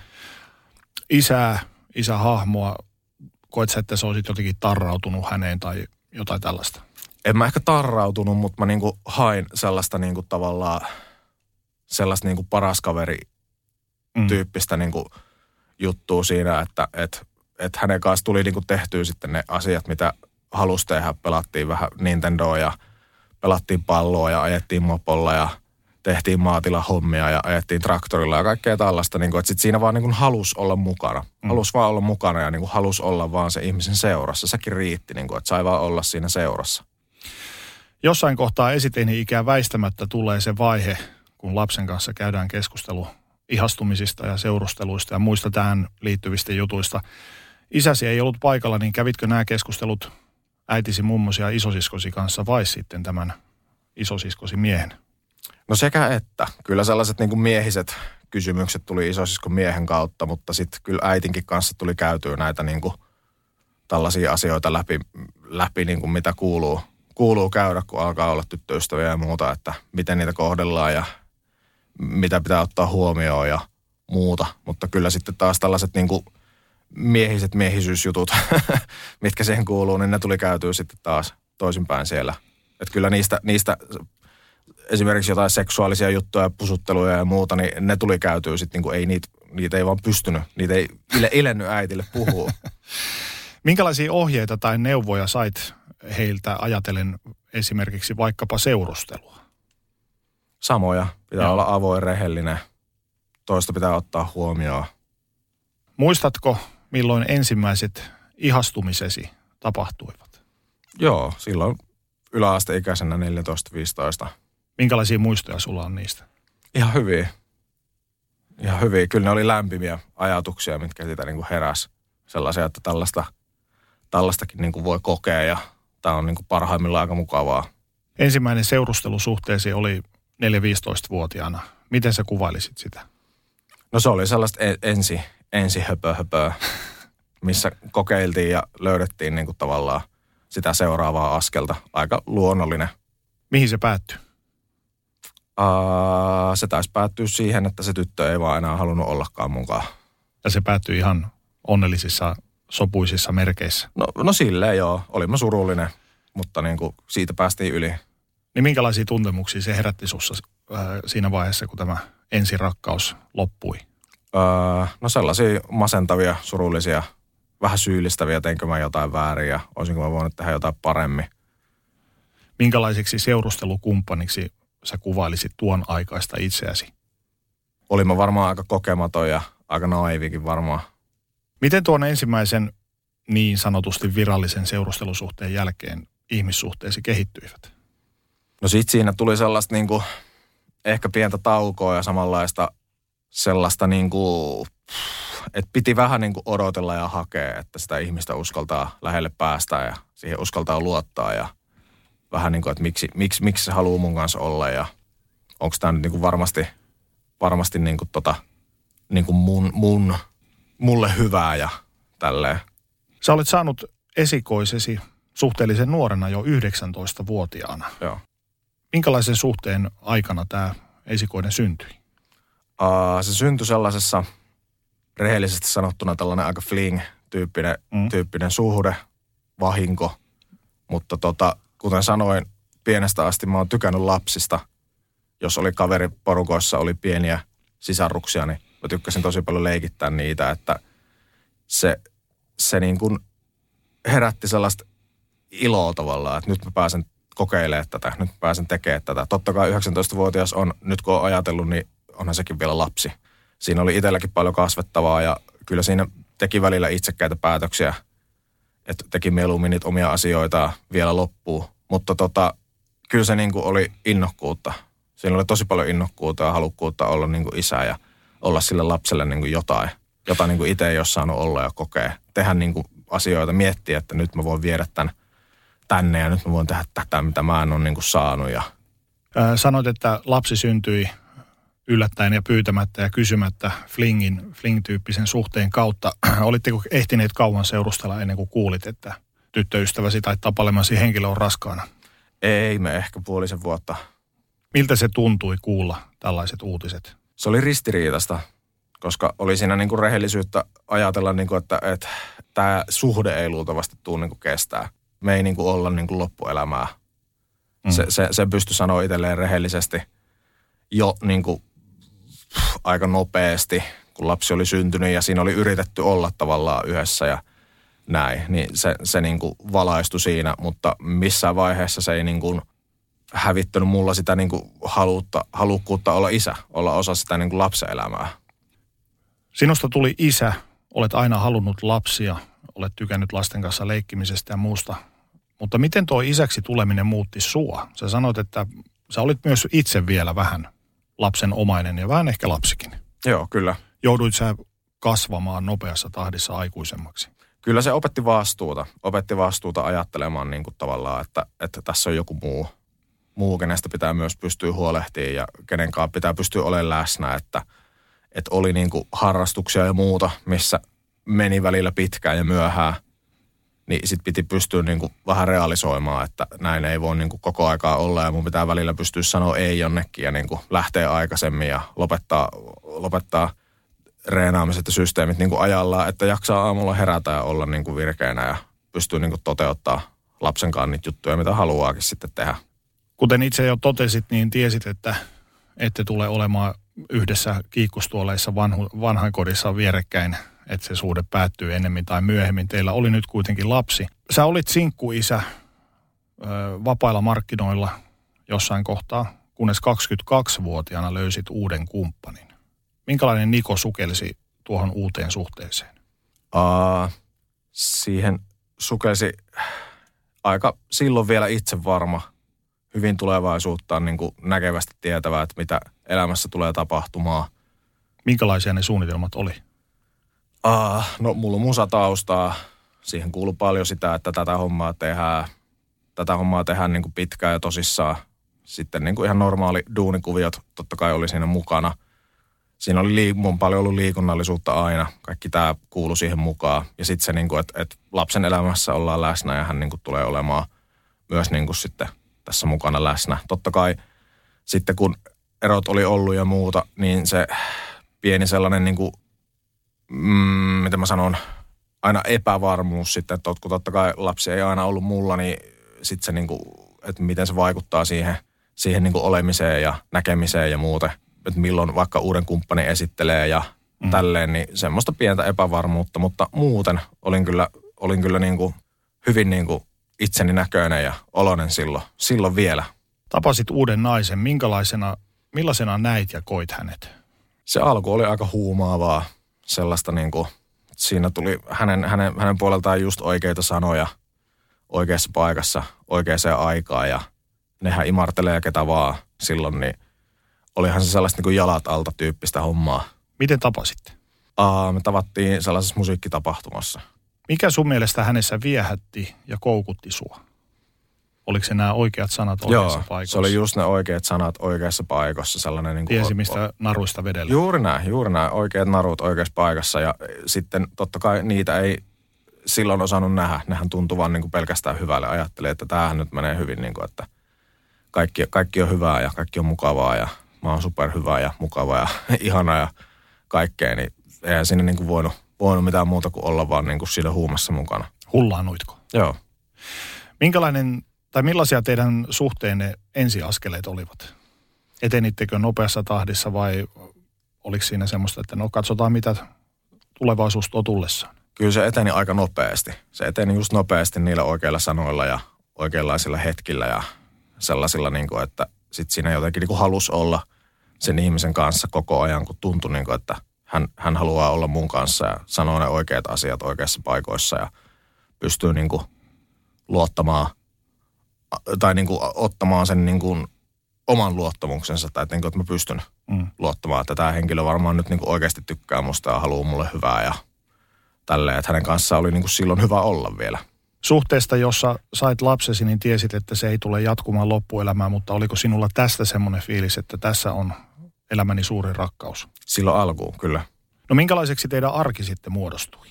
isää, isähahmoa, koet sä, että sä olisit jotenkin tarrautunut häneen tai jotain tällaista? En mä ehkä tarrautunut, mutta mä niinku hain sellaista niinku tavallaan, sellaista niinku paras kaveri tyyppistä mm. niinku juttua siinä, että et, et hänen kanssa tuli niinku tehtyä sitten ne asiat, mitä halusi tehdä. Pelattiin vähän Nintendoa ja pelattiin palloa ja ajettiin mopolla ja tehtiin maatilahommia ja ajettiin traktorilla ja kaikkea tällaista. Niinku, että sit siinä vaan niinku halusi olla mukana. Mm. Halusi vaan olla mukana ja niinku halusi olla vaan se ihmisen seurassa. Sekin riitti, niinku, että sai vaan olla siinä seurassa. Jossain kohtaa esiteini-ikään väistämättä tulee se vaihe, kun lapsen kanssa käydään keskustelu ihastumisista ja seurusteluista ja muista tähän liittyvistä jutuista. Isäsi ei ollut paikalla, niin kävitkö nämä keskustelut äitisi, mummosi ja isosiskosi kanssa vai sitten tämän isosiskosi miehen? No sekä että. Kyllä sellaiset niin kuin miehiset kysymykset tuli isosiskon miehen kautta, mutta sitten kyllä äitinkin kanssa tuli käytyä näitä niin kuin tällaisia asioita läpi, läpi niin kuin mitä kuuluu. Kuuluu käydä, kun alkaa olla tyttöystäviä ja muuta, että miten niitä kohdellaan ja mitä pitää ottaa huomioon ja muuta. Mutta kyllä sitten taas tällaiset niin kuin miehiset miehisyysjutut, mitkä siihen kuuluu, niin ne tuli käytyä sitten taas toisinpäin siellä. Että kyllä niistä, niistä esimerkiksi jotain seksuaalisia juttuja, pusutteluja ja muuta, niin ne tuli käytyä sitten, niin kuin ei niitä, niitä ei vaan pystynyt, niitä ei ilennyt äitille puhua. Minkälaisia ohjeita tai neuvoja sait heiltä ajatellen esimerkiksi vaikkapa seurustelua? Samoja. Pitää Joo. olla avoin, rehellinen. Toista pitää ottaa huomioon. Muistatko, milloin ensimmäiset ihastumisesi tapahtuivat? Joo, silloin yläasteikäisenä neljätoista viisitoista. Minkälaisia muistoja sulla on niistä? Ihan hyviä. Ihan hyviä. Kyllä ne oli lämpimiä ajatuksia, mitkä siitä niin kuin heräsi. Sellaisia, että tällaista, tällaistakin niin kuin voi kokea ja tämä on niin kuin parhaimmillaan aika mukavaa. Ensimmäinen seurustelusuhteesi oli neljä viisitoista-vuotiaana. Miten sä kuvailisit sitä? No se oli sellaista ensi, ensi höpö höpö, missä kokeiltiin ja löydettiin niin kuin tavallaan sitä seuraavaa askelta. Aika luonnollinen. Mihin se päättyi? Uh, se taisi päättyä siihen, että se tyttö ei vaan enää halunnut ollakaan mukaan. Ja se päättyi ihan onnellisissa, sopuisissa merkeissä. No, no silleen joo. Olin mä surullinen, mutta niin kuin siitä päästiin yli. Niin minkälaisia tuntemuksia se herätti sussa äh, siinä vaiheessa, kun tämä ensirakkaus loppui? Uh, no sellaisia masentavia, surullisia, vähän syyllistäviä, teinkö mä jotain väärin ja olisinko mä voinut tehdä jotain paremmin. Minkälaiseksi seurustelukumppaniksi sä kuvailisit tuon aikaista itseäsi? Olin mä varmaan aika kokematon ja aika naivikin varmaan. Miten tuon ensimmäisen niin sanotusti virallisen seurustelusuhteen jälkeen ihmissuhteesi kehittyivät? No sit siinä tuli sellaista niinku, ehkä pientä taukoa ja samanlaista sellaista niinku, että piti vähän niinku odotella ja hakea, että sitä ihmistä uskaltaa lähelle päästä ja siihen uskaltaa luottaa ja vähän niin kuin, että miksi, miksi, miksi se haluaa mun kanssa olla ja onko tämä nyt niin kuin varmasti, varmasti niin kuin tota, niin kuin mun, mun, mulle hyvää ja tälleen. Sä olet saanut esikoisesi suhteellisen nuorena jo yhdeksäntoistavuotiaana. Joo. Minkälaisen suhteen aikana tämä esikoinen syntyi? Uh, se syntyi sellaisessa rehellisesti sanottuna tällainen aika fling-tyyppinen mm. tyyppinen suhde, vahinko, mutta tota kuten sanoin, pienestä asti mä oon tykännyt lapsista. Jos oli kaveriporukoissa, oli pieniä sisaruksia, niin mä tykkäsin tosi paljon leikittää niitä, että se, se niin kuin herätti sellaista iloa tavallaan, että nyt mä pääsen kokeilemaan tätä, nyt mä pääsen tekemään tätä. Totta kai yhdeksäntoistavuotias on, nyt kun on ajatellut, niin onhan sekin vielä lapsi. Siinä oli itselläkin paljon kasvettavaa ja kyllä siinä teki välillä itsekkäitä päätöksiä, että teki mieluummin niitä omia asioitaan vielä loppuun. Mutta tota, kyllä se niinku oli innokkuutta. Siinä oli tosi paljon innokkuutta ja halukkuutta olla niinku isä ja olla sille lapselle niinku jotain, jota niinku itse ei ole saanut olla ja kokea. Tehdä niinku asioita, miettiä, että nyt mä voin viedä tämän tänne ja nyt mä voin tehdä tätä, mitä mä en ole niinku saanut. Ja... Ää, sanoit, että lapsi syntyi yllättäen ja pyytämättä ja kysymättä flingin, fling-tyyppisen suhteen kautta. Olitteko ehtineet kauan seurustella ennen kuin kuulit, että tyttöystäväsi tai tapalemasi henkilö on raskaana? Ei me ehkä puolisen vuotta. Miltä se tuntui kuulla tällaiset uutiset? Se oli ristiriitasta, koska oli siinä niinku rehellisyyttä ajatella, niinku, että, että tämä suhde ei luultavasti tule niinku kestää. Me ei niinku olla niinku loppuelämää. Mm. Se, se, se pystyi sanoa itselleen rehellisesti jo niinku aika nopeasti, kun lapsi oli syntynyt ja siinä oli yritetty olla tavallaan yhdessä ja näin, niin se, se niin kuin valaistui siinä, mutta missään vaiheessa se ei niin kuin hävittänyt mulla sitä niin kuin halutta, halukkuutta olla isä, olla osa sitä niin kuin lapsen elämää. Sinusta tuli isä, olet aina halunnut lapsia, olet tykännyt lasten kanssa leikkimisestä ja muusta, mutta miten tuo isäksi tuleminen muutti sua? Sä sanoit, että sä olit myös itse vielä vähän lapsen omainen ja vähän ehkä lapsikin. Joo, kyllä. Jouduit sä kasvamaan nopeassa tahdissa aikuisemmaksi? Kyllä se opetti vastuuta. Opetti vastuuta ajattelemaan niin kuin tavallaan, että, että tässä on joku muu, muu, kenestä pitää myös pystyä huolehtimaan ja kenenkaan pitää pystyä olemaan läsnä. Että, että oli niin kuin harrastuksia ja muuta, missä meni välillä pitkään ja myöhään. Niin sit piti pystyä niin kuin vähän realisoimaan, että näin ei voi niin kuin koko aikaa olla ja mun pitää välillä pystyä sanoa ei jonnekin ja niin kuin lähteä aikaisemmin ja lopettaa, lopettaa reenaamiset ja systeemit niin kuin ajallaan, että jaksaa aamulla herätä ja olla niin kuin virkeänä ja pystyy niin kuin toteuttaa lapsen kanssa niitä juttuja, mitä haluaakin sitten tehdä. Kuten itse jo totesit, niin tiesit, että ette tule olemaan yhdessä kiikkustuoleissa vanhu, vanhainkodissa vierekkäin, että se suhde päättyy ennemmin tai myöhemmin. Teillä oli nyt kuitenkin lapsi. Sä olit sinkkuisä ö, vapailla markkinoilla jossain kohtaa, kunnes kaksikymmentäkaksivuotiaana löysit uuden kumppanin. Minkälainen Niko sukelsi tuohon uuteen suhteeseen? Uh, siihen sukelsi aika silloin vielä itse varma, hyvin tulevaisuuttaan niin kuin näkevästi tietävää, että mitä elämässä tulee tapahtumaan. Minkälaisia ne suunnitelmat oli? Uh, no mulla on musataustaa. Siihen kuuluu paljon sitä, että tätä hommaa tehdään, tätä hommaa tehdään niin kuin pitkään ja tosissaan. Sitten niin kuin ihan normaali duunikuviot totta kai oli siinä mukana. siinä oli liik- paljon ollut liikunnallisuutta aina. Kaikki tämä kuului siihen mukaan. Ja sitten se, niin kuin, että, että lapsen elämässä ollaan läsnä ja hän niin kuin, tulee olemaan myös niin kuin, sitten tässä mukana läsnä. Totta kai sitten kun erot oli ollut ja muuta, niin se pieni sellainen, niin kuin, mm, miten mä sanon, aina epävarmuus sitten, että kun totta kai lapsi ei aina ollut mulla, niin sitten se niin kuin, että miten se vaikuttaa siihen, siihen niin kuin olemiseen ja näkemiseen ja muuten. Että milloin vaikka uuden kumppanin esittelee ja mm. tälleen, niin semmoista pientä epävarmuutta, mutta muuten olin kyllä, olin kyllä niin kuin hyvin niin kuin itseni näköinen ja oloinen silloin, silloin vielä. Tapasit uuden naisen, minkälaisena, millaisena näit ja koit hänet? Se alku oli aika huumaavaa, sellaista niin kuin, siinä tuli hänen, hänen, hänen puoleltaan just oikeita sanoja oikeassa paikassa, oikeaan aikaan ja nehän imartelee ketä vaan silloin, niin olihan se sellaista niin kuin jalat alta tyyppistä hommaa. Miten tapasitte? Uh, me tavattiin sellaisessa musiikkitapahtumassa. Mikä sun mielestä hänessä viehätti ja koukutti sua? Oliko se nämä oikeat sanat oikeassa Joo, paikassa? Se oli just ne oikeat sanat oikeassa paikassa. Sellainen niin kuin Tiesi, mistä o- naruista vedellä. Juuri näin, juuri näin. Oikeat narut oikeassa paikassa. Ja sitten totta kai niitä ei silloin osannut nähdä. Nehän tuntui vaan niin kuin pelkästään hyvälle. Ajattelin, että tämähän nyt menee hyvin, niin kuin, että kaikki, kaikki on hyvää ja kaikki on mukavaa ja mä oon superhyvää ja mukavaa ja ihanaa ja kaikkea. Niin eihän siinä niin kuin voinut, voinut mitään muuta kuin olla vaan niin kuin siinä huumassa mukana. Hullaanuitko? Joo. Minkälainen tai millaisia teidän suhteenne ensiaskeleet olivat? Etenittekö nopeassa tahdissa vai oliko siinä semmoista, että no katsotaan mitä tulevaisuus tuo tullessaan? Kyllä se eteni aika nopeasti. Se eteni just nopeasti niillä oikeilla sanoilla ja oikeanlaisilla hetkillä ja sellaisilla, niin kuin, että sitten siinä jotenkin niin kuin halusi olla sen ihmisen kanssa koko ajan, kun tuntui, niin kuin, että hän, hän haluaa olla mun kanssa ja sanoo ne oikeat asiat oikeissa paikoissa ja pystyy niin kuin luottamaan tai niin kuin ottamaan sen niin kuin oman luottamuksensa, tai että, niin kuin, että mä pystyn mm. luottamaan, että tämä henkilö varmaan nyt niin kuin oikeasti tykkää musta ja haluaa mulle hyvää ja tälleen, että hänen kanssaan oli niin kuin silloin hyvä olla vielä. Suhteesta, jossa sait lapsesi, niin tiesit, että se ei tule jatkumaan loppuelämään, mutta oliko sinulla tästä semmoinen fiilis, että tässä on elämäni suuri rakkaus? Silloin alkuun, kyllä. No minkälaiseksi teidän arki sitten muodostui?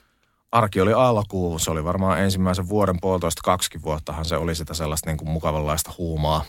Arki oli alkuun, se oli varmaan ensimmäisen vuoden, puolitoista, kaksikin vuottahan se oli sitä sellaista niin kuin mukavanlaista huumaa.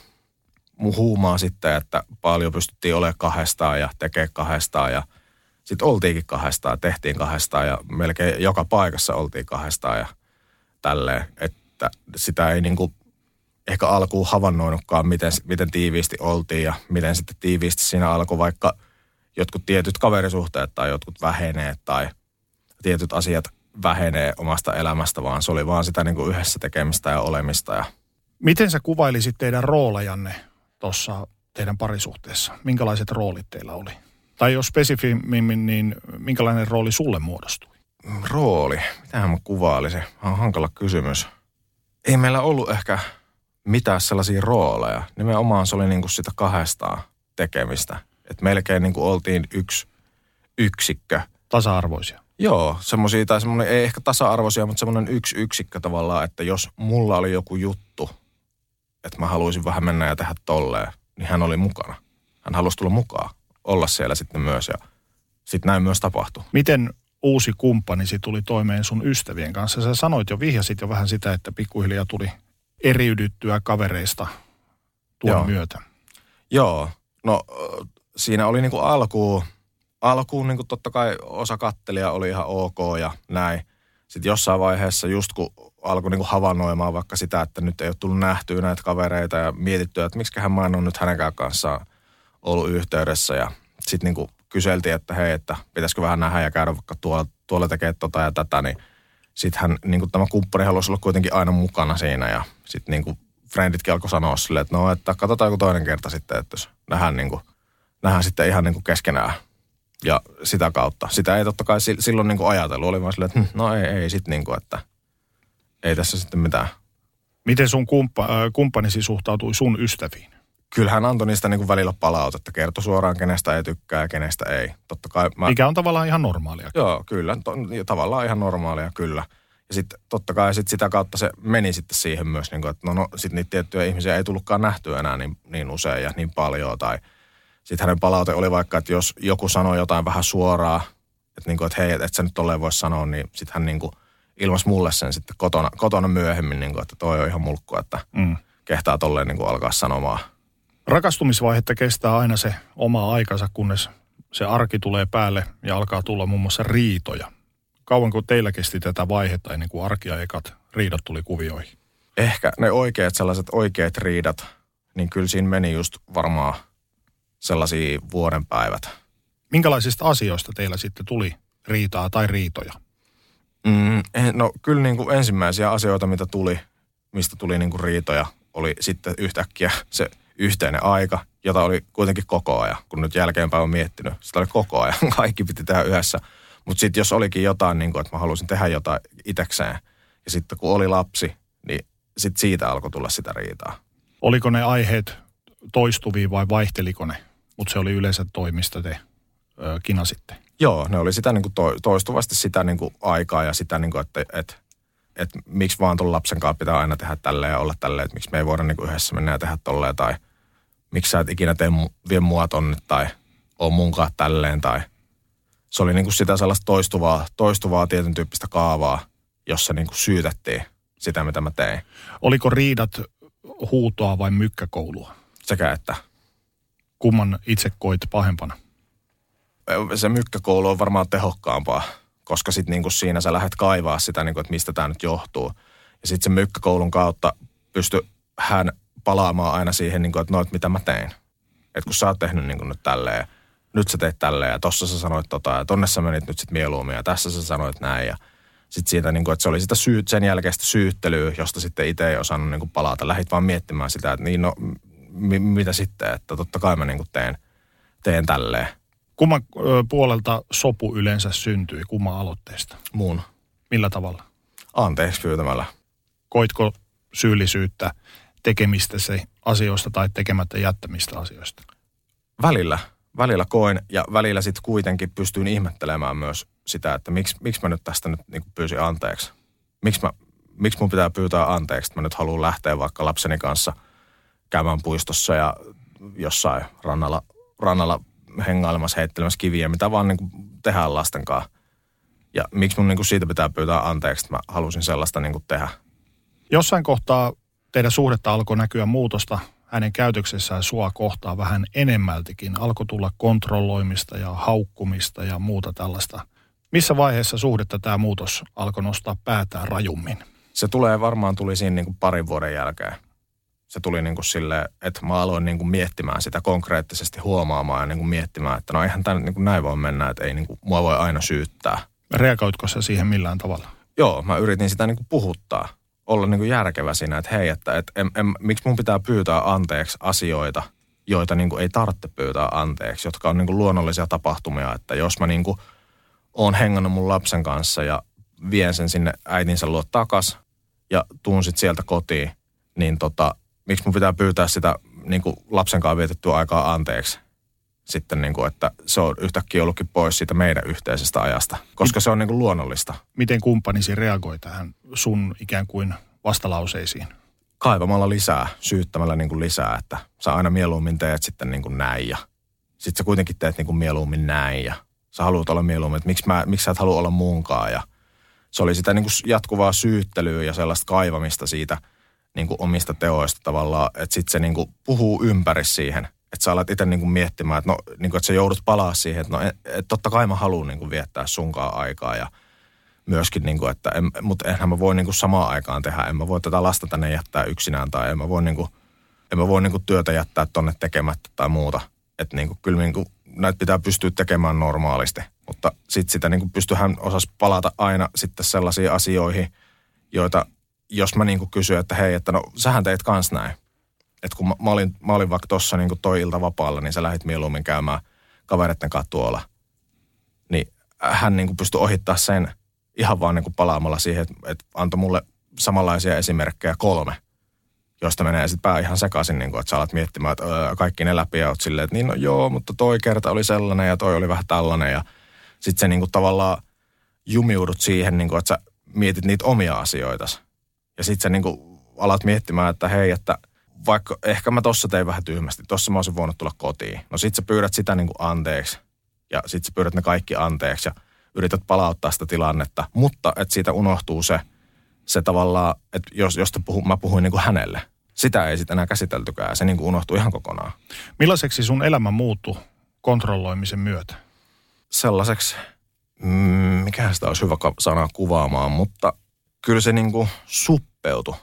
Huumaa sitten, että paljon pystyttiin olemaan kahdestaan ja tekemään kahdestaan ja sitten oltiinkin kahdestaan, tehtiin kahdestaan ja melkein joka paikassa oltiin kahdestaan ja tälleen, että sitä ei niin kuin ehkä alkuun havainnoinutkaan, miten, miten tiiviisti oltiin ja miten sitten tiiviisti siinä alkoi vaikka jotkut tietyt kaverisuhteet tai jotkut väheneet tai tietyt asiat vähenee omasta elämästä, vaan se oli vaan sitä niin kuin yhdessä tekemistä ja olemista. Ja miten sä kuvailisit teidän roolejanne tuossa teidän parisuhteessa? Minkälaiset roolit teillä oli? Tai jos spesifimmin, niin minkälainen rooli sulle muodostui? Rooli? Mitähän mä kuvailisin? On hankala kysymys. Ei meillä ollut ehkä mitään sellaisia rooleja. Nimenomaan se oli niin kuin sitä kahdestaan tekemistä. Että melkein niin kuin oltiin yksi yksikkö. Tasa-arvoisia. Joo, semmoisia, tai semmoinen, ei ehkä tasa-arvoisia, mutta semmoinen yksi yksikkö tavallaan, että jos mulla oli joku juttu, että mä haluaisin vähän mennä ja tehdä tolleen, niin hän oli mukana. Hän halusi tulla mukaan, olla siellä sitten myös ja sitten näin myös tapahtui. Miten uusi kumppanisi tuli toimeen sun ystävien kanssa? Sä sanoit jo, vihjasit jo vähän sitä, että pikkuhiljaa tuli eriydyttyä kavereista tuon Joo. myötä. Joo, no siinä oli niinku alkuun, alkuun niinku totta kai osa kattelia oli ihan ok ja näin. Sitten jossain vaiheessa just kun alkoi niinku havainnoimaan vaikka sitä, että nyt ei ole tullut nähtyä näitä kavereita ja mietittyä, että miksiköhän mä en ole nyt hänenkään kanssaan ollut yhteydessä. Ja sitten niinku kyseltiin, että hei, että pitäisikö vähän nähdä ja käydä vaikka tuolla, tuolla tekee tota ja tätä, niin sittenhän niinku tämä kumppani halusi olla kuitenkin aina mukana siinä ja sitten niinku frienditkin alkoi sanoa silleen, että no, että katsotaan joku toinen kerta sitten, että jos nähdään, niinku, nähdään sitten ihan niinku keskenään. Ja sitä kautta. Sitä ei totta kai silloin niinku ajatellut. Oli vaan silleen, että hm, no ei, ei sit niinku, että ei tässä sitten mitään. Miten sun kumppa, äh, kumppanisi suhtautui sun ystäviin? Kyllähän antoi niistä niinku välillä palautetta. Kertoi suoraan, kenestä ei tykkää ja kenestä ei. Totta kai mä, mikä on tavallaan ihan normaalia. Joo, kyllä. To, tavallaan ihan normaalia, kyllä. Ja sitten totta kai sit sitä kautta se meni sitten siihen myös, niinku, että no, no sitten niitä tiettyjä ihmisiä ei tullutkaan nähtyä enää niin, niin usein ja niin paljon tai Sitten hänen palaute oli vaikka, että jos joku sanoi jotain vähän suoraa, että, niin kuin, että hei, et sä nyt tolleen voi sanoa, niin sitten hän niin kuin ilmaisi mulle sen sitten kotona, kotona myöhemmin, niin kuin, että toi on ihan mulkku, että mm. kehtaa tolleen niin kuin alkaa sanomaan. Rakastumisvaihetta kestää aina se oma aikansa, kunnes se arki tulee päälle ja alkaa tulla muun muassa riitoja. Kauanko teillä kesti tätä vaihetta ennen kuin arki ja ekat riidat tuli kuvioihin? Ehkä ne oikeat, sellaiset oikeat riidat, niin kyllä siinä meni just varmaan sellaisia vuoden päivät. Minkälaisista asioista teillä sitten tuli riitaa tai riitoja? Mm, no kyllä niin kuin ensimmäisiä asioita, mitä tuli, mistä tuli niin kuin riitoja, oli sitten yhtäkkiä se yhteinen aika, jota oli kuitenkin koko ajan. Kun nyt jälkeenpäin on miettinyt, sitä oli koko ajan. Kaikki piti tehdä yhdessä. Mutta sitten jos olikin jotain, niin kuin, että mä halusin tehdä jotain itekseen, ja sitten kun oli lapsi, niin sitten siitä alkoi tulla sitä riitaa. Oliko ne aiheet toistuvia vai vaihteliko ne? Mutta se oli yleensä toi, mistä te ö, kinasitte. Joo, ne oli sitä niin kuin to, toistuvasti sitä niin kuin aikaa ja sitä, niin kuin, että, että, että miksi vaan tuon lapsen kanssa pitää aina tehdä tälleen ja olla tälleen, että miksi me ei voida niin kuin yhdessä mennä ja tehdä tolleen, tai miksi sä et ikinä tee, vie mua tonne, tai oo munkaan tälleen, tai se oli niin kuin sitä sellaista toistuvaa, toistuvaa tietyn tyyppistä kaavaa, jossa niin kuin syytettiin sitä, mitä mä tein. Oliko riidat huutoa vai mykkäkoulua? Sekä että. Kumman itse koit pahempana? Se mykkäkoulu on varmaan tehokkaampaa, koska sitten niinku siinä sä lähdet kaivaa sitä, niinku, että mistä tämä nyt johtuu. Ja sitten sen mykkäkoulun kautta pystyi hän palaamaan aina siihen, niinku, että noit mitä mä tein. Että kun sä oot tehnyt niinku nyt tälleen, nyt sä teet tälleen ja tossa sä sanoit tota ja tonne sä menit nyt sit mieluummin ja tässä sä sanoit näin. Ja sitten siitä, niinku, että se oli sitä syyt, sen jälkeistä syyttelyä, josta sitten itse ei osannut niinku palata. Lähit vaan miettimään sitä, että niin no, mi, mitä sitten, että totta kai mä niinku teen, teen tälleen. Kumman puolelta sopu yleensä syntyi, kumman aloitteesta? Mun. Millä tavalla? Anteeksi pyytämällä. Koitko syyllisyyttä tekemistä se asioista tai tekemättä jättämistä asioista? Välillä. Välillä koin ja välillä sitten kuitenkin pystyin ihmettelemään myös sitä, että miksi, miksi mä nyt tästä nyt niin kuin pyysin anteeksi. Miksi, mä, miksi mun pitää pyytää anteeksi, että mä nyt haluan lähteä vaikka lapseni kanssa käymään puistossa ja jossain rannalla, rannalla hengailemassa, heittelemässä kiviä, mitä vaan niin kuin tehdään lasten kanssa. Ja miksi mun niin kuin siitä pitää pyytää anteeksi, että mä halusin sellaista niin kuin tehdä. Jossain kohtaa teidän suhdetta alkoi näkyä muutosta hänen käytöksessään sua kohtaan vähän enemmältikin. Alkoi tulla kontrolloimista ja haukkumista ja muuta tällaista. Missä vaiheessa suhdetta tämä muutos alkoi nostaa päätään rajummin? Se tulee varmaan tuli siinä niin kuin parin vuoden jälkeen. Se tuli niin kuin silleen, että mä aloin niin kuin miettimään sitä konkreettisesti huomaamaan ja niin kuin miettimään, että no eihän tämä niin kuin näin voi mennä, että ei niin kuin, mua voi aina syyttää. Reagoitko sä siihen millään tavalla? Joo, mä yritin sitä niin kuin puhuttaa. Olla niin kuin järkevä siinä, että hei, että et, em, em, miksi mun pitää pyytää anteeksi asioita, joita niin kuin ei tarvitse pyytää anteeksi, jotka on niin kuin luonnollisia tapahtumia, että jos mä niin kuin oon hengannut mun lapsen kanssa ja vien sen sinne äitinsä luo takas ja tuun sit sieltä kotiin, niin tota, miksi mun pitää pyytää sitä niin kuin lapsen kanssa vietettyä aikaa anteeksi sitten, niin kuin, että se on yhtäkkiä ollutkin pois siitä meidän yhteisestä ajasta, koska se on niin kuin luonnollista. Miten kumppanisi reagoi tähän sun ikään kuin vastalauseisiin? Kaivamalla lisää, syyttämällä niin kuin lisää, että sä aina mieluummin teet sitten niin kuin näin ja sitten sä kuitenkin teet niin kuin mieluummin näin ja sä haluat olla mieluummin, että miksi, mä, miksi sä et halua olla muunkaan ja se oli sitä niin kuin jatkuvaa syyttelyä ja sellaista kaivamista siitä niin kuin omista teoista tavallaan, että sitten se niin kuin puhuu ympäri siihen, että sä alat itse niin kuin miettimään, että, no, niin kuin, että sä joudut palaa siihen, että, no, että totta kai mä haluan niin kuin viettää sunkaan aikaa ja myöskin, niin kuin, että en, mutta enhän mä voi niin kuin samaan aikaan tehdä, en mä voi tätä lasta tänne jättää yksinään tai en mä voi, niin kuin, en mä voi niin kuin työtä jättää tonne tekemättä tai muuta, että niin kuin, kyllä niin kuin, näitä pitää pystyä tekemään normaalisti, mutta sitten sitä niin kuin pystyhän osas palata aina sitten sellaisiin asioihin, joita jos mä niin kuin kysyn, että hei, että no sähän teit kans näin. Että kun mä, mä, olin, mä olin vaikka tossa niin kuin toi ilta vapaalla, niin sä lähdit mieluummin käymään kavereiden kanssa tuolla. Niin hän niin kuin pystyi ohittaa sen ihan vaan niin kuin palaamalla siihen, että, että antoi mulle samanlaisia esimerkkejä kolme, joista menee sitten pää ihan sekaisin, niin kuin, että sä alat miettimään, että öö, kaikki ne läpi ja oot silleen, että niin no joo, mutta toi kerta oli sellainen ja toi oli vähän tällainen. Ja sitten se niin kuin tavallaan jumiudut siihen, niin kuin, että sä mietit niitä omia asioitasi. Ja sitten sä niin kuin alat miettimään, että hei, että vaikka ehkä mä tossa tein vähän tyhmästi. Tossa mä olisin voinut tulla kotiin. No sit sä pyydät sitä niin kuin anteeksi. Ja sit sä pyydät ne kaikki anteeksi ja yrität palauttaa sitä tilannetta. Mutta että siitä unohtuu se, se tavallaan, että jos, jos puhu, mä puhuin niin kuin hänelle. Sitä ei sitten enää käsiteltykään ja se niin kuin unohtuu ihan kokonaan. Millaiseksi sun elämä muuttui kontrolloimisen myötä? Sellaiseksi, mm, mikähän sitä olisi hyvä sana kuvaamaan, mutta kyllä se niin kuin suppeutui.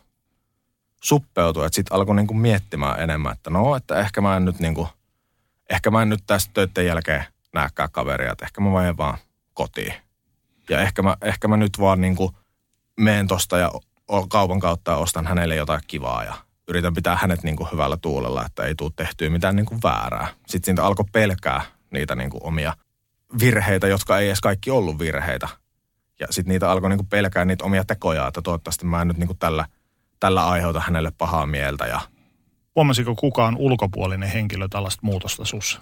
Suppeutui, että sitten alkoi niin kuin miettimään enemmän, että no, että ehkä mä en nyt niin kuin, ehkä mä en nyt tästä töiden jälkeen näekään kaveria, että ehkä mä menen vaan kotiin. Ja ehkä mä, ehkä mä nyt vaan niin kuin menen tosta ja kaupan kautta ja ostan hänelle jotain kivaa ja yritän pitää hänet niin kuin hyvällä tuulella, että ei tule tehtyä mitään niin kuin väärää. Sitten siitä alkoi pelkää niitä niin kuin omia virheitä, jotka ei edes kaikki ollut virheitä. Ja sitten niitä alkoi niin kuin pelkää niitä omia tekoja, että toivottavasti mä en nyt niin kuin tällä, tällä aiheuta hänelle pahaa mieltä. Ja huomasiko kukaan ulkopuolinen henkilö tällaista muutosta sussa?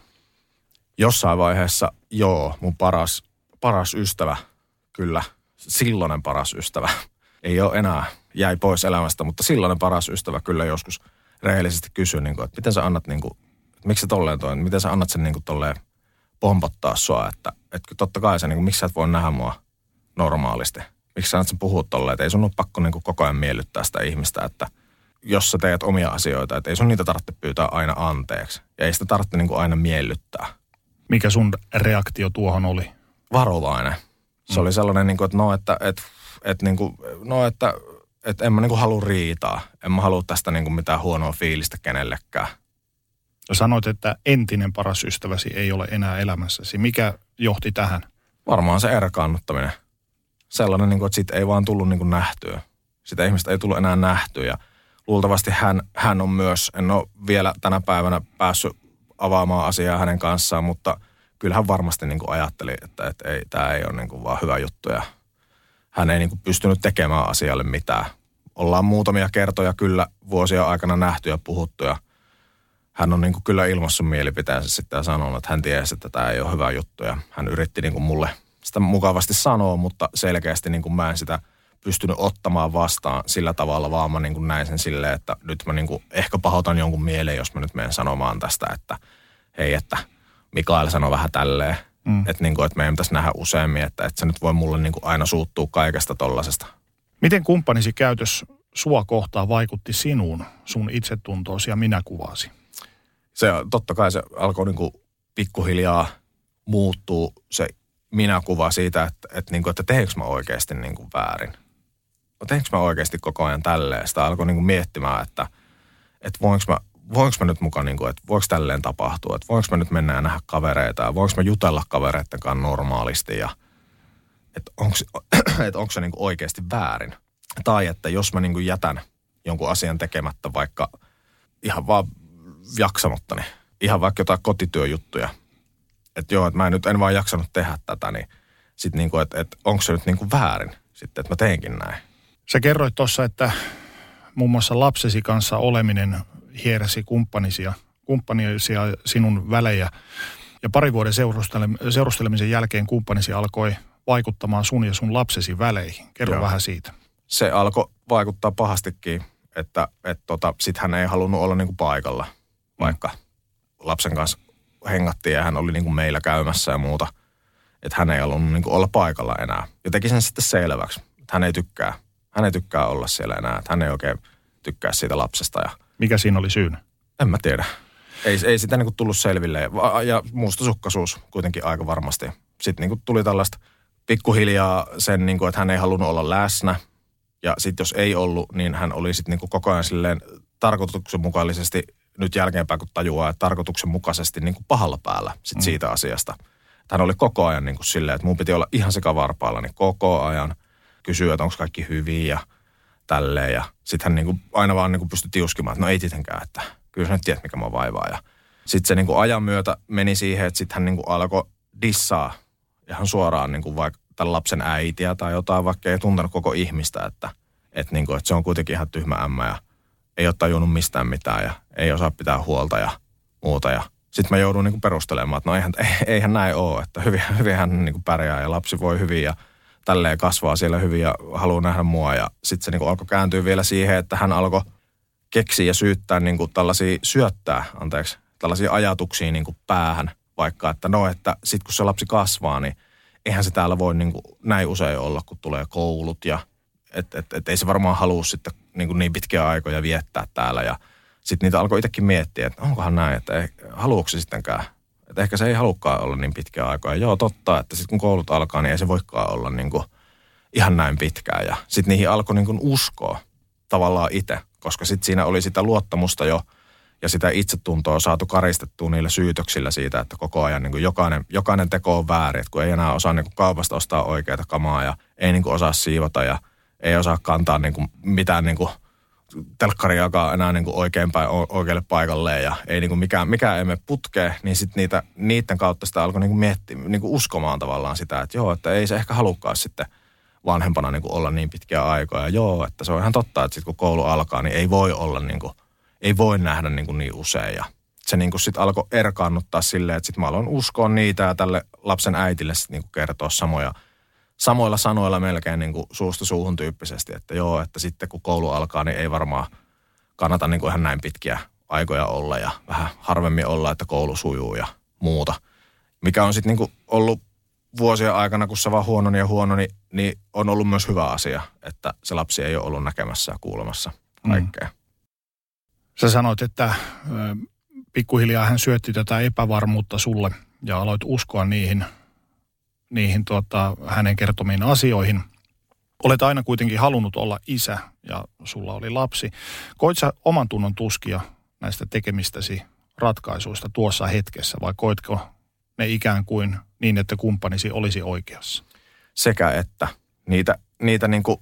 Jossain vaiheessa, joo, mun paras, paras ystävä, kyllä, silloinen paras ystävä. Ei ole enää, jäi pois elämästä, mutta silloinen paras ystävä kyllä joskus rehellisesti kysyi, niin kuin, että miten sä annat, niin kuin, miksi sä tolleen toi, miten sä annat sen niin kuin tolleen pompottaa sua, että, että totta kai sä, niin kuin, miksi sä et voi nähdä mua normaalisti. Miksi sä annat sen puhua tolleen, että ei sun ole pakko niin kuin koko ajan miellyttää sitä ihmistä, että jos sä teet omia asioita, että ei sun niitä tarvitse pyytää aina anteeksi. Ja ei sitä tarvitse niin kuin aina miellyttää. Mikä sun reaktio tuohon oli? Varovainen. Se mm. oli sellainen, niin kuin, että no, että, että, että, niin kuin, no, että, että en mä niin kuin halua riitaa. En mä halua tästä niin kuin mitään huonoa fiilistä kenellekään. Sanoit, että entinen paras ystäväsi ei ole enää elämässäsi. Mikä johti tähän? Varmaan se erkaannuttaminen. Sellainen, niin kuin, että siitä ei vaan tullut niin kuin nähtyä. Sitä ihmistä ei tullut enää nähtyä. Ja luultavasti hän, hän on myös, en ole vielä tänä päivänä päässyt avaamaan asiaa hänen kanssaan, mutta kyllähän varmasti niin kuin ajatteli, että, että ei, tämä ei ole niin kuin vaan hyvä juttu ja hän ei niin kuin pystynyt tekemään asialle mitään. Ollaan muutamia kertoja kyllä vuosia aikana nähty ja puhuttu ja hän on niin kuin kyllä ilmaissut mielipiteensä sitten ja sanonut, että hän tiesi, että tämä ei ole hyvä juttu ja hän yritti niin kuin mulle sitä mukavasti sanoa, mutta selkeästi niin kuin mä en sitä pystynyt ottamaan vastaan sillä tavalla, vaan mä niin kuin näin sen silleen, että nyt mä niin kuin ehkä pahoitan jonkun mieleen, jos mä nyt menen sanomaan tästä, että hei, että Mikael sanoi vähän tälleen, mm. että, niin kuin, että meidän pitäisi nähdä useammin, että, että se nyt voi mulle niin kuin aina suuttua kaikesta tollasesta. Miten kumppanisi käytös sua kohtaan vaikutti sinuun, sun itsetuntoosi ja minäkuvaasi? Se totta kai se alkoi niin kuin pikkuhiljaa muuttuu se minäkuva siitä, että, että, niin kuin, että teekö mä oikeasti niin kuin väärin. Teekö mä oikeasti koko ajan tälleen? Sitä alkoi niin kuin miettimään, että, että voinko mä, voinko mä nyt mukaan, niin kuin, että voiko tälleen tapahtua? Että voinko mä nyt mennä ja nähdä kavereita ja voinko mä jutella kavereiden kanssa normaalisti ja että onko, että onko se niin kuin oikeasti väärin? Tai että jos mä niin kuin jätän jonkun asian tekemättä vaikka ihan vaan jaksamatta, niin ihan vaikka jotain kotityöjuttuja, että joo, että mä en nyt en vaan jaksanut tehdä tätä, niin sitten niin kuin, että, että onko se nyt niin kuin väärin sitten, että mä teenkin näin. Sä kerroit tuossa, että muun muassa lapsesi kanssa oleminen hiersi kumppanisia, kumppanisia sinun välejä. Ja pari vuoden seurustelemisen jälkeen kumppanisi alkoi vaikuttamaan sun ja sun lapsesi väleihin. Kerro joo. vähän siitä. Se alkoi vaikuttaa pahastikin, että, että tota, sit hän ei halunnut olla niin kuin paikalla, vaikka mm. lapsen kanssa hengattiin ja hän oli niin kuin meillä käymässä ja muuta. Että hän ei halunnut niin kuin olla paikalla enää. Ja teki sen sitten selväksi, että hän ei tykkää. Hän ei tykkää olla siellä enää. Että hän ei oikein tykkää siitä lapsesta. Ja mikä siinä oli syynä? En mä tiedä. Ei, ei sitä niin kuin tullut selville. Ja, ja mustasukkaisuus kuitenkin aika varmasti. Sitten niin kuin tuli tällaista pikkuhiljaa sen, niin kuin, että hän ei halunnut olla läsnä. Ja sitten jos ei ollut, niin hän oli sitten niin kuin koko ajan silleen tarkoituksenmukaisesti nyt jälkeenpäin, kun tajuaa, että tarkoituksenmukaisesti niin kuin pahalla päällä sit mm. siitä asiasta. Että hän oli koko ajan niin kuin silleen, että mun piti olla ihan sekavarpaalla, niin koko ajan kysyä, että onko kaikki hyviä ja tälleen. Ja sitten hän niin kuin aina vaan niin kuin pystyi tiuskimaan, että no ei tietenkään, että kyllä sä nyt tiedät, mikä mua vaivaa. Ja sitten se niin kuin ajan myötä meni siihen, että sitten hän niin kuin alkoi dissaa ihan suoraan niin kuin vaikka tämän lapsen äitiä tai jotain, vaikka ei tuntenut koko ihmistä, että, että, niin kuin, että se on kuitenkin ihan tyhmä ämmä ja ei ole tajunnut mistään mitään ja ei osaa pitää huolta ja muuta. Ja sitten mä joudun niinku perustelemaan, että no eihän, eihän näin ole, että hyvin, hyvin hän niinku pärjää ja lapsi voi hyvin ja tälleen kasvaa siellä hyvin ja haluaa nähdä mua. Ja sitten se niinku alkoi kääntyä vielä siihen, että hän alkoi keksiä ja syyttää niin kuin tällaisia, syöttää, anteeksi, tällaisia ajatuksia niin kuin päähän, vaikka että no, että sit kun se lapsi kasvaa, niin eihän se täällä voi niin kuin näin usein olla, kun tulee koulut ja että et, et ei se varmaan halua sitten niin, kuin niin pitkiä aikoja viettää täällä ja sitten niitä alkoi itsekin miettiä, että onkohan näin, että ei, haluuko se sittenkään, että ehkä se ei halukkaan olla niin pitkiä aikoja. Joo, totta, että sitten kun koulut alkaa, niin ei se voikaan olla niin kuin ihan näin pitkään ja sitten niihin alkoi niin kuin uskoa tavallaan itse, koska sitten siinä oli sitä luottamusta jo ja sitä itsetuntoa saatu karistettua niillä syytöksillä siitä, että koko ajan niin kuin jokainen, jokainen teko on väärin, että kun ei enää osaa niin kuin kaupasta ostaa oikeita kamaa ja ei niin kuin osaa siivota ja ei osaa kantaa niin kuin mitään niin kuin telkkariakaan enää niin kuin oikein päin oikealle paikalleen ja ei niin kuin mikään, mikään ei mene putkeen, niin sitten niitä, niiden kautta sitä alkoi niin kuin miettiä, niin kuin uskomaan tavallaan sitä, että joo, että ei se ehkä halukkaan sitten vanhempana niin kuin olla niin pitkiä aikoja. Joo, että se on ihan totta, että sitten kun koulu alkaa, niin ei voi olla niin kuin, ei voi nähdä niin, kuin niin usein. Ja se niin kuin sitten alkoi erkaannuttaa silleen, että sitten mä aloin uskoa niitä ja tälle lapsen äitille sitten niin kuin kertoa samoja, samoilla sanoilla melkein niin kuin suusta suuhun tyyppisesti, että joo, että sitten kun koulu alkaa, niin ei varmaan kannata niin kuin ihan näin pitkiä aikoja olla ja vähän harvemmin olla, että koulu sujuu ja muuta. Mikä on sitten niin kuin ollut vuosien aikana, kun se vaan huononi ja huononi, niin on ollut myös hyvä asia, että se lapsi ei ole ollut näkemässä ja kuulemassa kaikkea. Mm. Sä sanoit, että ö, pikkuhiljaa hän syötti tätä epävarmuutta sulle ja aloit uskoa niihin, niihin tuota, hänen kertomiin asioihin. Olet aina kuitenkin halunnut olla isä ja sulla oli lapsi. Koit sä oman tunnon tuskia näistä tekemistäsi ratkaisuista tuossa hetkessä vai koitko ne ikään kuin niin, että kumppanisi olisi oikeassa? Sekä että niitä, niitä niinku,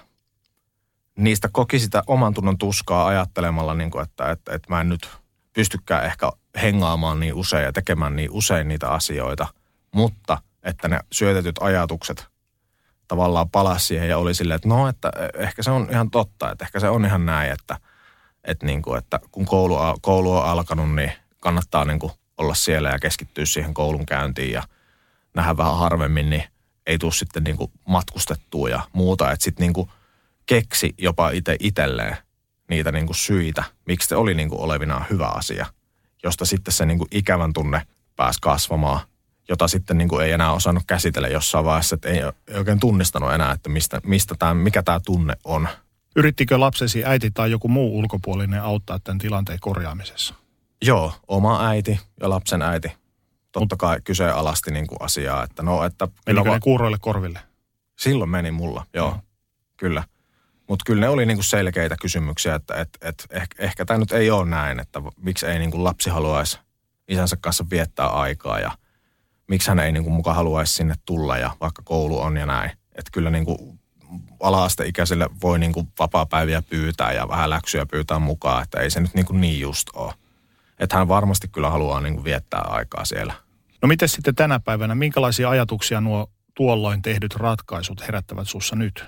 niistä koki sitä oman tunnon tuskaa ajattelemalla, niinku, että, että, että mä en nyt pystykään ehkä hengaamaan niin usein ja tekemään niin usein niitä asioita, mutta että ne syötetyt ajatukset tavallaan palasi siihen ja oli silleen, että no, että ehkä se on ihan totta, että ehkä se on ihan näin, että, että, niinku, että kun koulu, koulu on alkanut, niin kannattaa niinku olla siellä ja keskittyä siihen koulun käyntiin ja nähdä vähän harvemmin, niin ei tule sitten niinku matkustettua ja muuta. Että sitten niinku keksi jopa itse itselleen niitä niinku syitä, miksi se oli niinku olevinaan hyvä asia, josta sitten se niinku ikävän tunne pääsi kasvamaan, jota sitten niinku ei enää osannut käsitellä jossain vaiheessa, että ei, ei oikein tunnistanut enää, että mistä, mistä tää, mikä tämä tunne on. Yrittikö lapsesi äiti tai joku muu ulkopuolinen auttaa tämän tilanteen korjaamisessa? Joo, oma äiti ja lapsen äiti. Totta kai kyseenalaisti niin kuin asiaa, että no, että... Menikö va- ne kuuroille korville? Silloin meni mulla, joo, no. Kyllä. Mutta kyllä ne oli niin kuin selkeitä kysymyksiä, että et, et, ehkä, ehkä tämä nyt ei ole näin, että miksi ei niin kuin lapsi haluaisi isänsä kanssa viettää aikaa ja miksi hän ei niin kuin muka haluaisi sinne tulla ja vaikka koulu on ja näin. Että kyllä niin kuin ala-asteikäisille voi niin kuin vapaapäiviä pyytää ja vähän läksyjä pyytää mukaan, että ei se nyt niin, kuin niin just ole. Että hän varmasti kyllä haluaa niin kuin viettää aikaa siellä. No miten sitten tänä päivänä, minkälaisia ajatuksia nuo tuolloin tehdyt ratkaisut herättävät sussa nyt?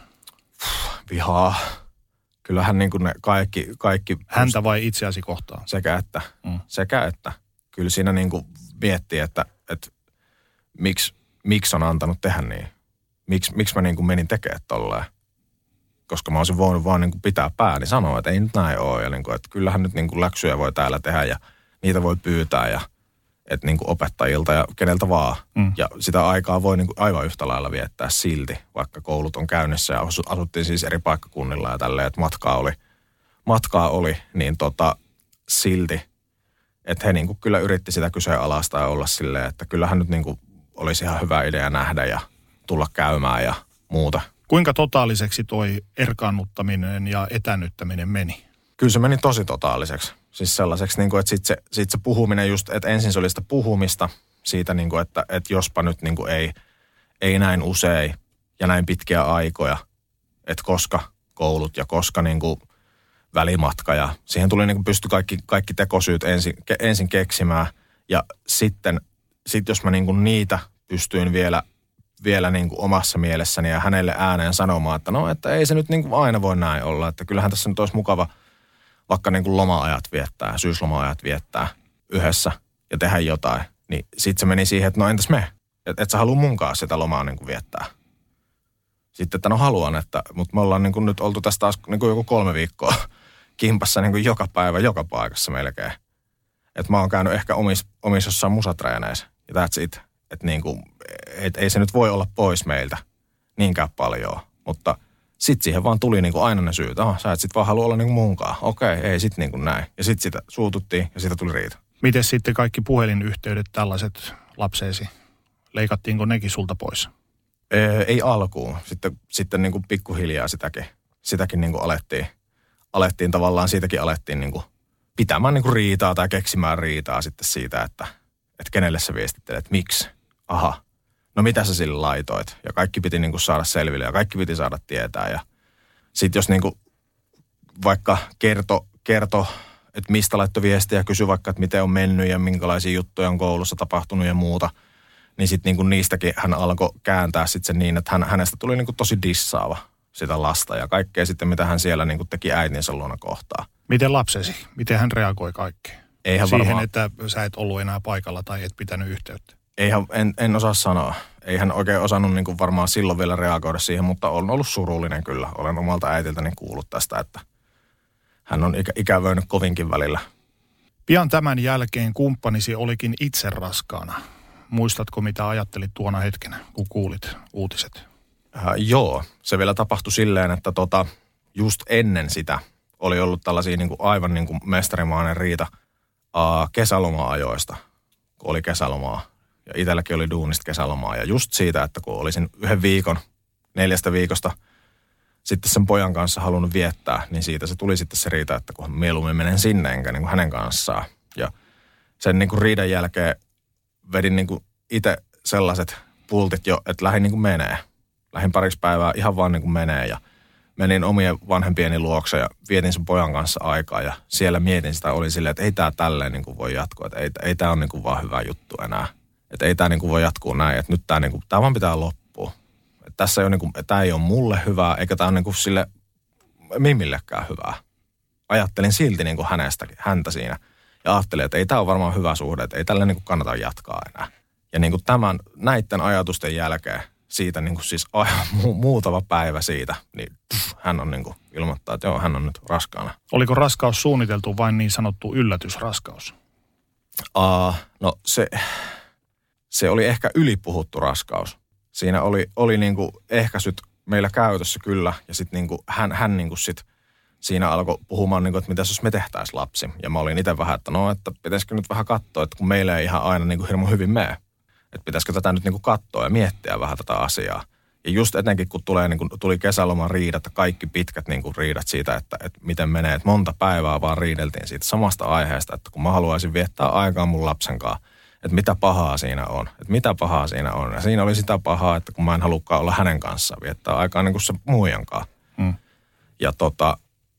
Vihaa. Kyllähän niin kuin ne kaikki... kaikki Häntä vai itseäsi kohtaan? Sekä että. Mm. Sekä että. Kyllä siinä niin kuin miettii, että, että miksi, miksi on antanut tehdä niin. Miks, miksi mä niin kuin menin tekemään tolleen. Koska mä olisin voinut vaan niin kuin pitää pääni sanoa, että ei nyt näin ole. Ja niin kuin, että kyllähän nyt niin kuin läksyjä voi täällä tehdä ja niitä voi pyytää ja että niin kuin opettajilta ja keneltä vaan. Mm. Ja sitä aikaa voi niin kuin aivan yhtä lailla viettää silti, vaikka koulut on käynnissä ja asuttiin siis eri paikkakunnilla ja tälleen, että matkaa oli, matkaa oli niin tota, silti, että he niin kuin kyllä yritti sitä kyseenalaista ja olla silleen, että kyllähän nyt niin kuin olisi ihan hyvä idea nähdä ja tulla käymään ja muuta. Kuinka totaaliseksi toi erkaannuttaminen ja etännyttäminen meni? Kyllä se meni tosi totaaliseksi. Siis sellaiseksi, niin kuin, että sitten se, sit se puhuminen just, että ensin se oli sitä puhumista siitä, niin kuin, että, että jospa nyt niin kuin ei, ei näin usein ja näin pitkiä aikoja, että koska koulut ja koska niin kuin välimatka ja siihen tuli niin kuin pysty kaikki, kaikki tekosyyt ensin, ke, ensin keksimään ja sitten sit jos mä niin kuin niitä pystyin vielä vielä niin kuin omassa mielessäni ja hänelle ääneen sanomaan, että no, että ei se nyt niin kuin aina voi näin olla, että kyllähän tässä nyt olisi mukava vaikka niin kuin loma-ajat viettää, syysloma-ajat viettää yhdessä ja tehdä jotain, niin sitten se meni siihen, että no entäs me, että et sä halua munkaan sitä lomaa niin kuin viettää. Sitten, että no haluan, että, mutta me ollaan niin kuin nyt oltu tässä taas niin kuin joku kolme viikkoa kimpassa niin kuin joka päivä, joka paikassa melkein. Että mä oon käynyt ehkä omissa omis jossain musatreeneissä ja that's it. Että niin kuin, et ei se nyt voi olla pois meiltä niinkään paljon, mutta sitten siihen vaan tuli niin kuin aina ne syyt. Oh, sä et sit vaan halua olla niin kuin munkaan. Okei, ei sit niin kuin näin. Ja sitten sitä suututtiin ja siitä tuli riita. Miten sitten kaikki puhelinyhteydet, tällaiset lapseesi, leikattiinko nekin sulta pois? Ei, ei alkuun. Sitten, sitten niin kuin pikkuhiljaa sitäkin, sitäkin niin kuin alettiin, alettiin tavallaan, siitäkin alettiin niin kuin pitämään niin kuin riitaa tai keksimään riitaa sitten siitä, että, että kenelle sä viestittelet, miksi, aha, no mitä sä sille laitoit. Ja kaikki piti niin kuin saada selville ja kaikki piti saada tietää. Ja sitten jos niin kuin vaikka kerto, kerto, että mistä laittoi viestiä ja kysyi vaikka, että miten on mennyt ja minkälaisia juttuja on koulussa tapahtunut ja muuta, niin sitten niin kuin niistäkin hän alkoi kääntää sitten sen niin, että hän, hänestä tuli niin kuin tosi dissaava sitä lasta ja kaikkea sitten, mitä hän siellä niin kuin teki äitinsä luona kohtaa. Miten lapsesi? Miten hän reagoi kaikkeen? Eihän siihen, varmaan, että sä et ollut enää paikalla tai et pitänyt yhteyttä. Eihän, en, en osaa sanoa. Ei hän oikein osannut niin kuin varmaan silloin vielä reagoida siihen, mutta on ollut surullinen kyllä. Olen omalta äitiltäni kuullut tästä, että hän on ikä, ikävöinyt kovinkin välillä. Pian tämän jälkeen kumppanisi olikin itse raskaana. Muistatko, mitä ajattelit tuona hetkenä, kun kuulit uutiset? Äh, joo, se vielä tapahtui silleen, että tota, just ennen sitä oli ollut tällaisia niin kuin aivan niin kuin mestarimainen riita äh, kesäloma-ajoista, kun oli kesälomaa. Ja itselläkin oli duunista kesälomaa. Ja just siitä, että kun olisin yhden viikon, neljästä viikosta sitten sen pojan kanssa halunnut viettää, niin siitä se tuli sitten se riita, että kun mieluummin menen sinne enkä niin kuin hänen kanssaan. Ja sen niin kuin riidan jälkeen vedin niin kuin itse sellaiset pultit jo, että lähdin niin kuin menee. Lähdin pariksi päivää ihan vaan niin kuin menee ja menin omien vanhempieni luokse ja vietin sen pojan kanssa aikaa ja siellä mietin sitä, oli silleen, että ei tämä tälleen niin kuin voi jatkua, että ei, ei tämä ole niin kuin vaan hyvä juttu enää. Että ei tämä niin kuin voi jatkuu näin, että nyt tämä, niin kuin, tämä vaan pitää loppua. Että tässä ei ole, niin kuin, tämä ei ole mulle hyvää, eikä tämä ole niin kuin sille Mimillekään hyvää. Ajattelin silti niin kuin hänestäkin, häntä siinä ja ajattelin, että ei tämä ole varmaan hyvä suhde, että ei tällä niin kuin kannata jatkaa enää. Ja niin kuin tämän, näiden ajatusten jälkeen, siitä niin kuin siis aivan mu- muutama päivä siitä, niin pff, hän on niin kuin ilmoittaa, että joo, hän on nyt raskaana. Oliko raskaus suunniteltu vain niin sanottu yllätysraskaus? Uh, no se, se oli ehkä ylipuhuttu raskaus. Siinä oli, oli niin kuin ehkäisyt meillä käytössä kyllä, ja sitten niin kuin hän, hän niin kuin sit siinä alkoi puhumaan, niin kuin, että mitäs jos me tehtäisiin lapsi. Ja mä olin itse vähän, että no, että pitäisikö nyt vähän katsoa, että kun meillä ei ihan aina niin kuin hirmu hyvin mene. Että pitäisikö tätä nyt niin kuin katsoa ja miettiä vähän tätä asiaa. Ja just etenkin, kun tulee, niin kuin, tuli kesäloman riidat ja kaikki pitkät niin kuin riidat siitä, että, että miten menee. Että monta päivää vaan riideltiin siitä samasta aiheesta, että kun mä haluaisin viettää aikaa mun lapsen kanssa, että mitä pahaa siinä on. Että mitä pahaa siinä on. Ja siinä oli sitä pahaa, että kun mä en halukaan olla hänen kanssaan, viettää aikaa niin kuin se muijan kanssa. Hmm. Ja tota,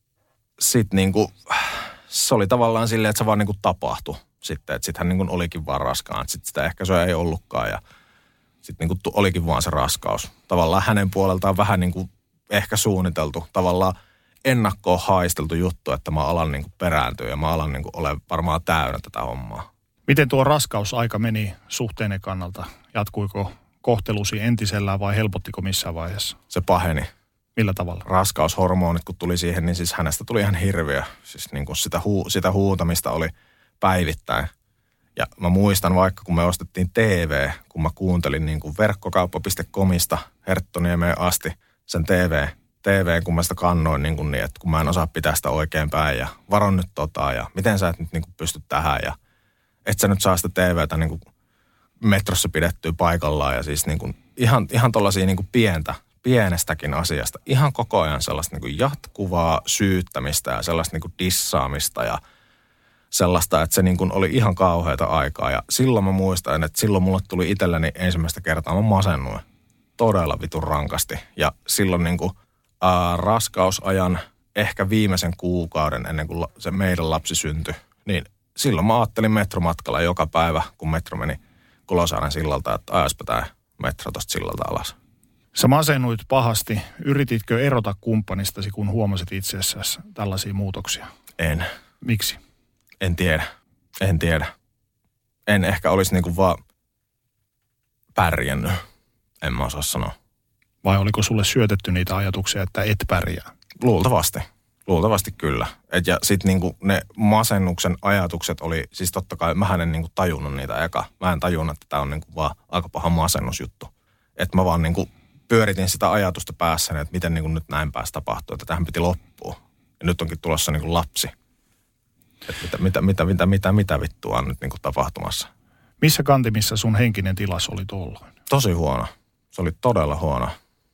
sit niin kuin, se oli tavallaan silleen, että se vaan niin kuin tapahtui. Sitten, että sitten hän niin kuin olikin vaan raskaan. Sitten sitä ehkäisyä ei ollutkaan ja sitten niin kuin olikin vaan se raskaus. Tavallaan hänen puoleltaan vähän niin kuin ehkä suunniteltu. Tavallaan ennakkoon haisteltu juttu, että mä alan niin kuin perääntyä ja mä alan niin kuin ole varmaan täynnä tätä hommaa. Miten tuo raskausaika meni suhteenne kannalta? Jatkuiko kohtelusi entisellään vai helpottiko missään vaiheessa? Se paheni. Millä tavalla? Raskaushormonit kun tuli siihen, niin siis hänestä tuli ihan hirviö. Siis niin kuin sitä, huu, sitä huutamista oli päivittäin. Ja mä muistan vaikka, kun me ostettiin T V, kun mä kuuntelin niin kuin verkkokauppa piste comista Herttoniemeen asti sen T V, T V, kun mä sitä kannoin niin, kuin niin, että kun mä en osaa pitää sitä oikein päin ja varon nyt tota ja miten sä et nyt niin kuin pysty tähän ja et sä nyt saa sitä T V:tä niin kuin metrossa pidettyä paikallaan ja siis niin kuin ihan, ihan tollaisia niin kuin pientä, pienestäkin asiasta. Ihan koko ajan sellaista niin kuin jatkuvaa syyttämistä ja sellaista niin kuin dissaamista ja sellaista, että se niin kuin oli ihan kauheata aikaa. Ja silloin mä muistan, että silloin mulle tuli itselleni ensimmäistä kertaa, mä masennuin todella vitun rankasti. Ja silloin niin kuin ää, raskausajan ehkä viimeisen kuukauden ennen kuin se meidän lapsi syntyi, niin silloin mä ajattelin metromatkalla joka päivä, kun metro meni Kulosaaren sillalta, että ajaspa tää metro tosta sillalta alas. Sä masennuit pahasti. Yrititkö erota kumppanistasi, kun huomasit itse asiassa tällaisia muutoksia? En. Miksi? En tiedä. En tiedä. En ehkä olisi niinku vaan pärjännyt. En mä osaa sanoa. Vai oliko sulle syötetty niitä ajatuksia, että et pärjää? Luultavasti. Luultavasti kyllä. Et ja sitten niinku ne masennuksen ajatukset oli, siis totta kai mähän en niinku tajunnut niitä eka. Mä en tajunnut, että tämä on niinku vaan aika paha masennusjuttu. Että mä vaan niinku pyöritin sitä ajatusta päässäni, että miten niinku nyt näin pääsi tapahtua, että tähän piti loppua. Ja nyt onkin tulossa niinku lapsi. Että mitä, mitä, mitä, mitä, mitä, mitä vittua on nyt niinku tapahtumassa. Missä kantimissa sun henkinen tilas oli tuolloin? Tosi huono. Se oli todella huono.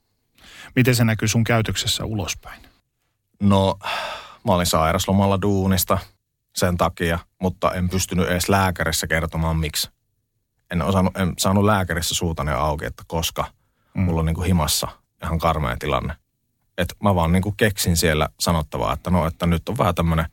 Miten se näkyy sun käytöksessä ulospäin? No, mä olin sairaslomalla duunista sen takia, mutta en pystynyt edes lääkärissä kertomaan miksi. En, osannut, en saanut lääkärissä suutani auki, että koska mm. mulla on niin kuin himassa ihan karmea tilanne. Että mä vaan niin kuin keksin siellä sanottavaa, että no, että nyt on vähän tämmöinen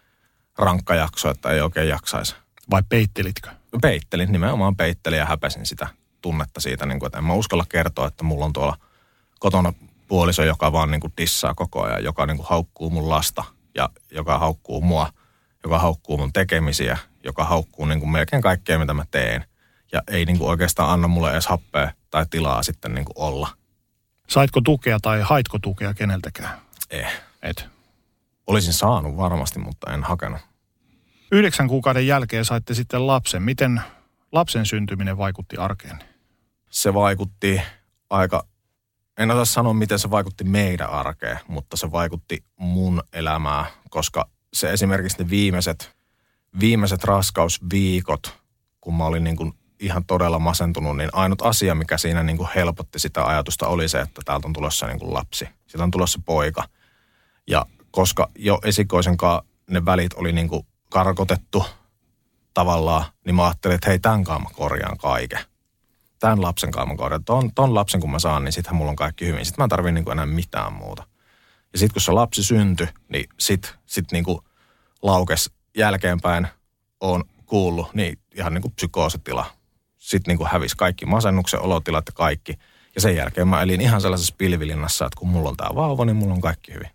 rankka jakso, että ei oikein jaksaisi. Vai peittelitkö? Peittelin, nimenomaan peittelin ja häpäsin sitä tunnetta siitä, niin kuin, että en mä uskalla kertoa, että mulla on tuolla kotona puoliso, joka vaan niin kuin dissaa koko ajan, joka niin kuin haukkuu mun lasta ja joka haukkuu mua, joka haukkuu mun tekemisiä, joka haukkuu niin kuin melkein kaikkea, mitä mä teen. Ja ei niin kuin oikeastaan anna mulle edes happea tai tilaa sitten niin kuin olla. Saitko tukea tai haitko tukea keneltäkään? Ei. Et. Olisin saanut varmasti, mutta en hakenut. Yhdeksän kuukauden jälkeen saitte sitten lapsen. Miten lapsen syntyminen vaikutti arkeen? Se vaikutti aika, en osaa sanoa miten se vaikutti meidän arkeen, mutta se vaikutti mun elämää, koska se esimerkiksi ne viimeiset, viimeiset raskausviikot, kun mä olin niin kuin ihan todella masentunut, niin ainut asia, mikä siinä niin kuin helpotti sitä ajatusta oli se, että täältä on tulossa niin kuin lapsi. Sieltä on tulossa poika. Ja koska jo esikoisenkaan ne välit oli niin kuin karkotettu tavallaan, niin mä ajattelin, että hei, tämän kanssa mä korjaan kaiken. Tämän lapsen kanssa mä korjaan. Ton, ton lapsen kun mä saan, niin sittenhän mulla on kaikki hyvin. Sitten mä en tarvii niin kuin enää mitään muuta. Ja sitten kun se lapsi syntyi, niin sit, sit niin kuin laukes jälkeenpäin on kuullut, niin ihan niin kuin psykoositila. Sitten niin kuin hävisi kaikki masennuksen olotilat ja kaikki. Ja sen jälkeen mä elin ihan sellaisessa pilvilinnassa, että kun mulla on tää vauva, niin mulla on kaikki hyvin.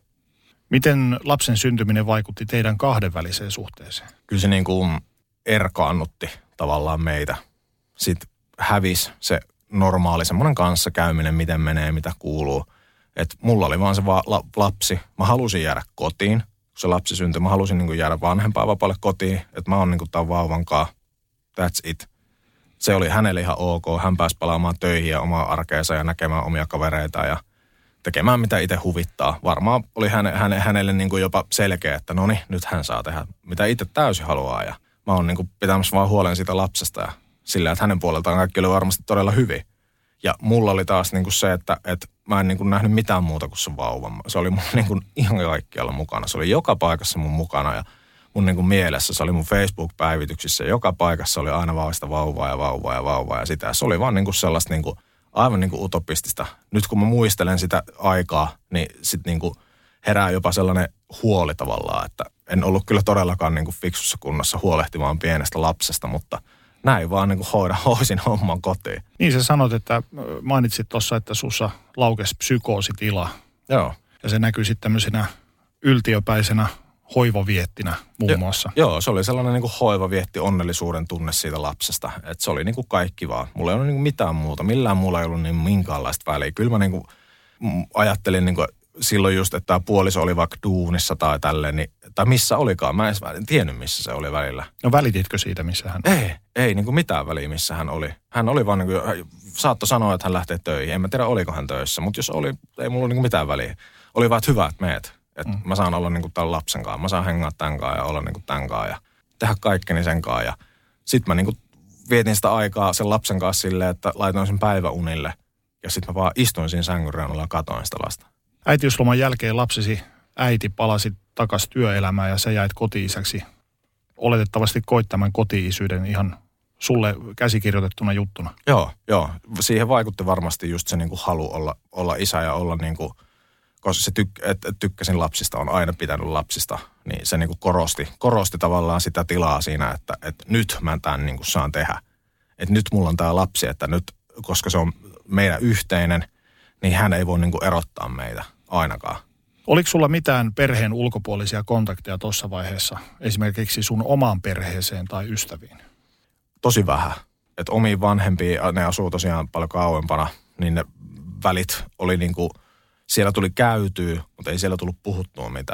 Miten lapsen syntyminen vaikutti teidän kahdenväliseen suhteeseen? Kyllä se niin kuin erkaannutti tavallaan meitä. Sitten hävisi se normaali semmoinen kanssakäyminen, miten menee, mitä kuuluu. Että mulla oli vaan se va- la- lapsi. Mä halusin jäädä kotiin, kun se lapsi syntyi. Mä halusin niin kuin jäädä vanhempaa vapaalle kotiin, että mä oon niin kuin tämän vauvan kanssa. That's it. Se oli hänelle ihan ok. Hän pääsi palaamaan töihin ja omaa arkeensa ja näkemään omia kavereita ja tekemään mitä itse huvittaa. Varmaan oli häne, häne, hänelle niin kuin jopa selkeä, että no niin, nyt hän saa tehdä mitä itse täysin haluaa. Ja mä oon niin kuin pitämässä vaan huolen siitä lapsesta ja sillä, että hänen puoleltaan kaikki oli varmasti todella hyvin. Ja mulla oli taas niin kuin se, että, että mä en niin kuin nähnyt mitään muuta kuin se vauva. Se oli mun niin kuin ihan kaikkialla mukana. Se oli joka paikassa mun mukana ja mun niin kuin mielessä. Se oli mun Facebook-päivityksissä. Joka paikassa oli aina vaan sitä vauvaa ja vauvaa ja vauvaa ja sitä. Se oli vaan niin kuin sellaista niin kuin aivan niin kuin utopistista. Nyt kun mä muistelen sitä aikaa, niin sitten niin kuin herää jopa sellainen huoli tavallaan, että en ollut kyllä todellakaan niin kuin fiksussa kunnossa huolehtimaan pienestä lapsesta, mutta näin vaan niin kuin hoida, hoisin homman kotiin. Niin sä sanot, että mainitsit tuossa, että sussa laukesi psykoositila. Joo. Ja se näkyy sitten tämmöisenä yltiöpäisenä hoivaviettinä muun jo, muassa. Joo, se oli sellainen niin kuin hoivavietti onnellisuuden tunne siitä lapsesta. Että se oli niin kuin kaikki vaan. Mulla ei ollut niin kuin mitään muuta. Millään muulla ei ollut niin minkäänlaista väliä. Kyllä mä niin kuin ajattelin niin kuin silloin just, että tämä puoliso oli vaikka duunissa tai tälleen, niin, tai missä olikaan. Mä en tiennyt, missä se oli välillä. No välititkö siitä, missä hän Ei, ei niin kuin mitään väliä, missä hän oli. Hän oli vaan niin kuin, saattoi sanoa, että hän lähtee töihin. En mä tiedä, oliko hän töissä, mutta jos oli, ei mulla niin kuin mitään väliä. Oli vaan, että hyvä, että meet. Että mm. mä saan olla niin kuin tämän lapsen kanssa. Mä saan hengaa tämän kanssa ja olla niin kuin tämän kanssa ja tehdä kaikkeni sen kanssa. Ja sit mä niin kuin vietin sitä aikaa sen lapsen kanssa silleen, että laitoin sen päiväunille. Ja sit mä vaan istuin siinä sängyn reunalla ja katoin sitä lasta. Äitiysloman jälkeen lapsesi äiti palasi takaisin työelämään ja sä jäit koti-isäksi. Oletettavasti koit tämän koti-isyyden ihan sulle käsikirjoitettuna juttuna. Joo, joo. Siihen vaikutti varmasti just se niin kuin halu olla, olla isä ja olla niin kuin, koska se tyk, et, et tykkäsin lapsista, on aina pitänyt lapsista, niin se niin kuin korosti, korosti tavallaan sitä tilaa siinä, että, että nyt mä tämän niin kuin saan tehdä. Että nyt mulla on tää lapsi, että nyt, koska se on meidän yhteinen, niin hän ei voi niin kuin erottaa meitä ainakaan. Oliko sulla mitään perheen ulkopuolisia kontakteja tuossa vaiheessa, esimerkiksi sun omaan perheeseen tai ystäviin? Tosi vähän. Että omiin vanhempiin, ne asuu tosiaan paljon kauempana, niin ne välit oli niin kuin, siellä tuli käytyä, mutta ei siellä tullut puhuttua mitään.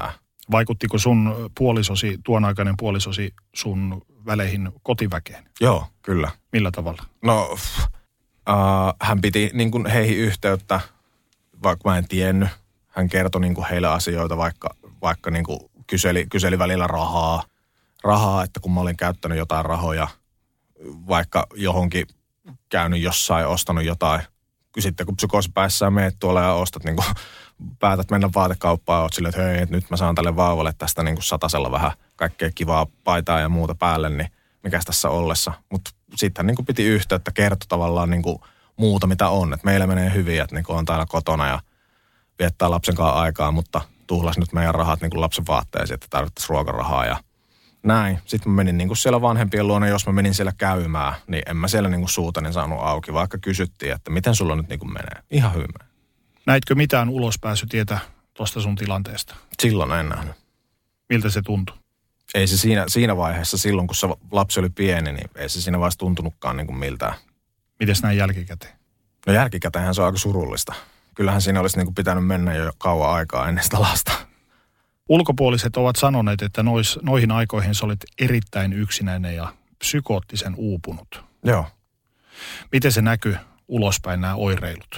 Vaikuttiko sun puolisosi, tuon aikainen puolisosi sun väleihin kotiväkeen? Joo, kyllä. Millä tavalla? No, pff, äh, hän piti niin kuin heihin yhteyttä, vaikka mä en tiennyt. Hän kertoi niin kuin heille asioita, vaikka, vaikka niin kuin kyseli, kyseli välillä rahaa, rahaa, että kun mä olin käyttänyt jotain rahoja, vaikka johonkin käynyt jossain, ostanut jotain. Sitten kun psykoosipäissään meet tuolla ja ostat, niin kuin, päätät mennä vaatekauppaan ja oot silleen, että hei, että nyt mä saan tälle vauvalle tästä niin kuin satasella vähän kaikkea kivaa paitaa ja muuta päälle, niin mikäs tässä ollessa. Mutta sitten niin kuin piti yhteyttä, kertoi tavallaan niin kuin muuta, mitä on. Että meillä menee hyvin, että niin kuin on täällä kotona ja viettää lapsen kanssa aikaa, mutta tuhlas nyt meidän rahat niin kuin lapsen vaatteisiin, että tarvittaisiin ruokarahaa ja näin. Sitten mä menin niin kuin siellä vanhempien luona, jos mä menin siellä käymään, niin en mä siellä niin kuin suutani saanut auki, vaikka kysyttiin, että miten sulla nyt niin kuin menee. Ihan hyvin. Näitkö mitään ulospääsytietä tuosta sun tilanteesta? Silloin en nähnyt. Miltä se tuntui? Ei se siinä, siinä vaiheessa, silloin kun se lapsi oli pieni, niin ei se siinä vaiheessa tuntunutkaan niin kuin miltään. Mites näin jälkikäteen? No jälkikäteenhän se on aika surullista. Kyllähän siinä olisi niin kuin pitänyt mennä jo kauan aikaa ennen sitä lasta. Ulkopuoliset ovat sanoneet, että nois, noihin aikoihin sä olit erittäin yksinäinen ja psykoottisen uupunut. Joo. Miten se näkyy ulospäin nämä oireilut?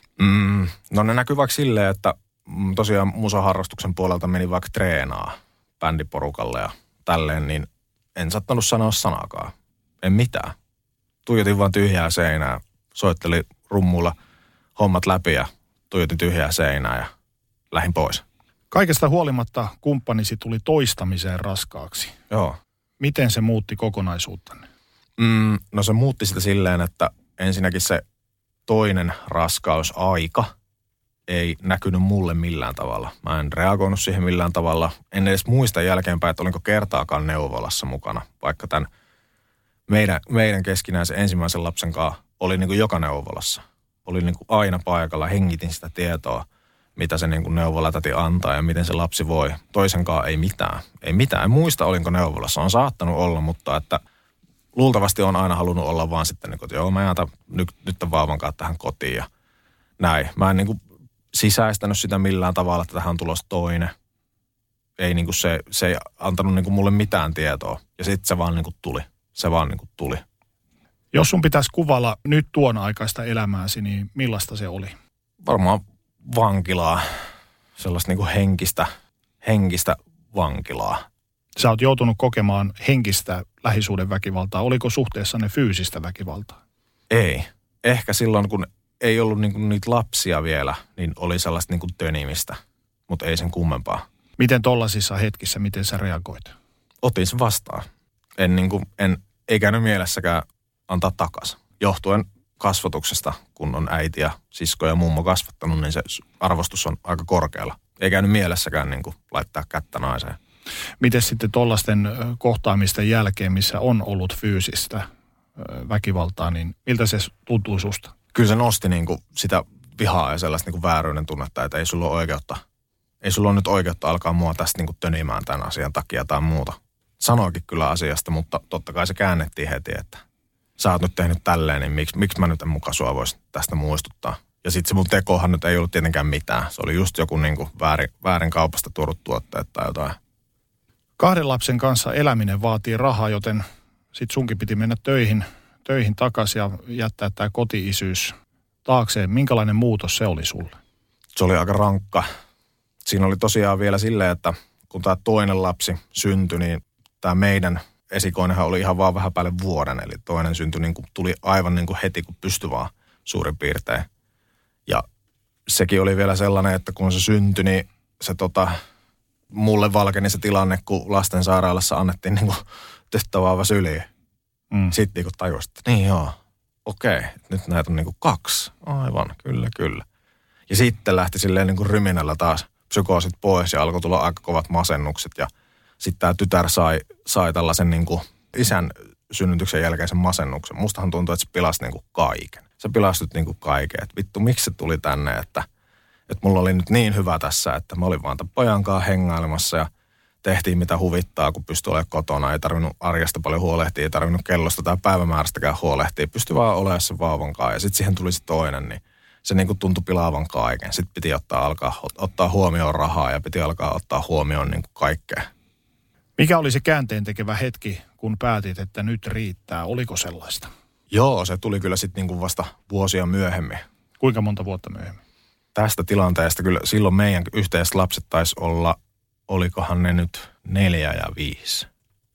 Mm, no ne näkyy vaikka silleen, että tosiaan musaharrastuksen puolelta meni vaikka treenaa bändiporukalle ja tälleen, niin en saattanut sanoa sanakaan. En mitään. Tuijotin vaan tyhjää seinää, soitteli rummulla hommat läpi ja tuijotin tyhjää seinää ja lähdin pois. Kaikesta huolimatta kumppanisi tuli toistamiseen raskaaksi. Joo. Miten se muutti kokonaisuuttanne? Mm, no se muutti sitä silleen, että ensinnäkin se toinen raskausaika ei näkynyt mulle millään tavalla. Mä en reagoinut siihen millään tavalla. En edes muista jälkeenpäin, että olinko kertaakaan neuvolassa mukana. Vaikka tämän meidän, meidän keskinäisen ensimmäisen lapsen kanssa oli niin kuin joka neuvolassa. Oli niin kuin aina paikalla, hengitin sitä tietoa, mitä se niin kuin neuvolatäti antaa ja miten se lapsi voi. Toisenkaan ei mitään. Ei mitään. En muista, olinko neuvolassa. On saattanut olla, mutta että luultavasti on aina halunnut olla vaan sitten, niin kuin, että joo, mä jätän nyt, nyt tämän vauvan kanssa tähän kotiin ja näin. Mä en niin kuin sisäistänyt sitä millään tavalla, että tähän on tulossa toinen. Ei niin kuin se, se ei antanut niin kuin mulle mitään tietoa. Ja sitten se vaan niin kuin tuli. Se vaan niin kuin tuli. Jos sun pitäisi kuvailla nyt tuon aikaista elämääsi, niin millaista se oli? Varmaan vankilaa. Sellaista niin kuin henkistä, henkistä vankilaa. Sä oot joutunut kokemaan henkistä lähisuuden väkivaltaa. Oliko suhteessa ne fyysistä väkivaltaa? Ei. Ehkä silloin, kun ei ollut niin kuin niitä lapsia vielä, niin oli sellaista niin kuin tönimistä, mutta ei sen kummempaa. Miten tollasissa hetkissä, miten sä reagoit? Otin sen vastaan. En niin kuin, en, ei käynyt mielessäkään antaa takaisin. Johtuen kasvatuksesta, kun on äiti ja sisko ja mummo kasvattanut, niin se arvostus on aika korkealla. Ei käynyt mielessäkään niin kuin laittaa kättä naiseen. Miten sitten tollaisten kohtaamisten jälkeen, missä on ollut fyysistä väkivaltaa, niin miltä se tuntuu susta? Kyllä se nosti niin kuin sitä vihaa ja sellaista niin kuin vääryyden tunnetta, että ei sulla ole oikeutta. Ei sulla ole nyt oikeutta alkaa mua tästä niin kuin tönimään tämän asian takia tai muuta. Sanoikin kyllä asiasta, mutta totta kai se käännettiin heti, että sä oot nyt tehnyt tälleen, niin miksi, miksi mä nyt en muka sua voisi tästä muistuttaa. Ja sitten se mun tekohan nyt ei ollut tietenkään mitään. Se oli just joku niin kuin väärin, väärin kaupasta tuodut tuotteet tai jotain. Kahden lapsen kanssa eläminen vaatii rahaa, joten sit sunkin piti mennä töihin, töihin takaisin ja jättää tämä koti-isyys taakseen. Minkälainen muutos se oli sulle? Se oli aika rankka. Siinä oli tosiaan vielä silleen, että kun tämä toinen lapsi syntyi, niin tämä meidän esikoinenhan oli ihan vaan vähän päälle vuoden. Eli toinen syntyi niin kuin tuli aivan niin kuin heti, kun pystyi vaan suurin piirtein. Ja sekin oli vielä sellainen, että kun se syntyi, niin se tota, mulle valkeni se tilanne, kun lastensairaalassa annettiin niin kuin tyttövauva syliin. Mm. Sitten niin tajusin, että niin joo, okei, nyt näitä on niin kuin kaksi. Aivan, kyllä, kyllä. Ja sitten lähti silleen niin kuin ryminällä taas psykoosit pois ja alkoi tulla aika kovat masennukset. Ja sitten tämä tytär sai, sai tällaisen niin kuin isän synnytyksen jälkeisen masennuksen. Mustahan tuntuu, että se pilasi niin kuin kaiken. Se pilastut niin kuin kaiken. Että vittu, miksi se tuli tänne, että, että mulla oli nyt niin hyvä tässä, että mä olin vaan tämän pojan kanssa hengailemassa ja tehtiin mitä huvittaa, kun pystyi olemaan kotona. Ei tarvinnut arjesta paljon huolehtia, ei tarvinnut kellosta tai päivämäärästäkään huolehtia. Pystyi vaan olemaan sen vauvan kanssa ja sitten siihen tuli se toinen, niin se niin kuin tuntui pilaavan kaiken. Sitten piti ottaa, alkaa ottaa huomioon rahaa ja piti alkaa ottaa huomioon niin kuin kaikkea. Mikä oli se käänteen tekevä hetki, kun päätit, että nyt riittää? Oliko sellaista? Joo, se tuli kyllä sitten niin kuin vasta vuosia myöhemmin. Kuinka monta vuotta myöhemmin? Tästä tilanteesta kyllä silloin meidän yhteiset lapset taisi olla, olikohan ne nyt neljä ja viisi.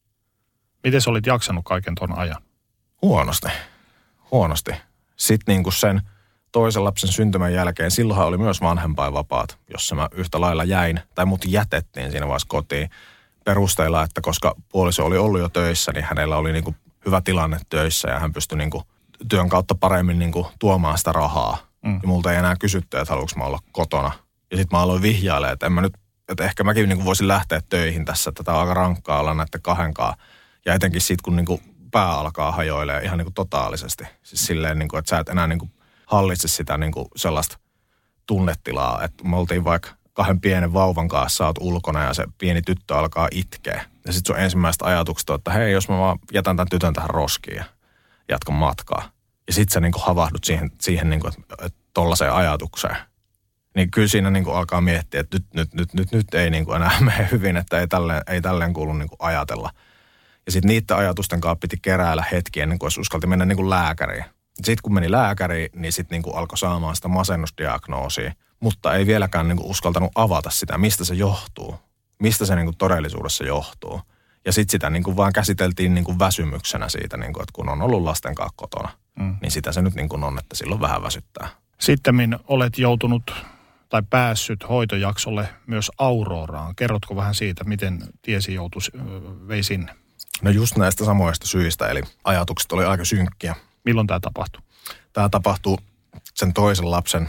Miten sä olit jaksanut kaiken ton ajan? Huonosti. Huonosti. Sitten niin kuin sen toisen lapsen syntymän jälkeen, silloinhan oli myös vanhempainvapaat, jossa mä yhtä lailla jäin, tai mut jätettiin siinä vaiheessa kotiin perusteella, että koska puoliso oli ollut jo töissä, niin hänellä oli niin kuin hyvä tilanne töissä ja hän pystyi niin kuin työn kautta paremmin niin kuin tuomaan sitä rahaa. Mm. Ja multa ei enää kysytty, että haluanko mä olla kotona. Ja sitten mä aloin vihjailemaan, että en mä nyt, että ehkä mäkin niin kuin voisin lähteä töihin tässä, että tätä on aika rankkaa olla näiden kahdenkaan. Ja etenkin sitten, kun niin kuin pää alkaa hajoilemaan ihan niin kuin totaalisesti. Siis silleen, niin kuin, että sä et enää niin kuin hallitse sitä niin kuin sellaista tunnetilaa, että me oltiin vaikka kahden pienen vauvan kanssa, sä oot ulkona ja se pieni tyttö alkaa itkeä. Ja sitten sun ensimmäistä ajatukset on, että hei, jos mä vaan jätän tämän tytön tähän roskiin ja jatkan matkaa. Ja sitten sä niin kuin havahdut siihen, siihen niin kuin, että, että tollaiseen ajatukseen. Niin kyllä siinä niin kuin alkaa miettiä, että nyt, nyt, nyt, nyt, nyt ei niin kuin enää mene hyvin, että ei tälleen, ei tälleen kuulu niin kuin ajatella. Ja sitten niiden ajatusten kanssa piti keräillä hetki ennen kuin uskalti mennä niin kuin lääkäriin. Sitten kun meni lääkäriin, niin sitten niin kuin alkoi saamaan sitä masennusdiagnoosia, mutta ei vieläkään niin kuin uskaltanut avata sitä, mistä se johtuu, mistä se niin kuin todellisuudessa johtuu. Ja sitten sitä niin kuin vaan käsiteltiin niin kuin väsymyksenä siitä, niin kuin, että kun on ollut lasten kanssa kotona, mm. niin sitä se nyt niin kuin on, että silloin vähän väsyttää. Sittemmin olet joutunut tai päässyt hoitojaksolle myös Auroraan. Kerrotko vähän siitä, miten tiesi joutui, vei sinne? No just näistä samoista syistä, eli ajatukset oli aika synkkiä. Milloin tämä tapahtui? Tämä tapahtui sen toisen lapsen,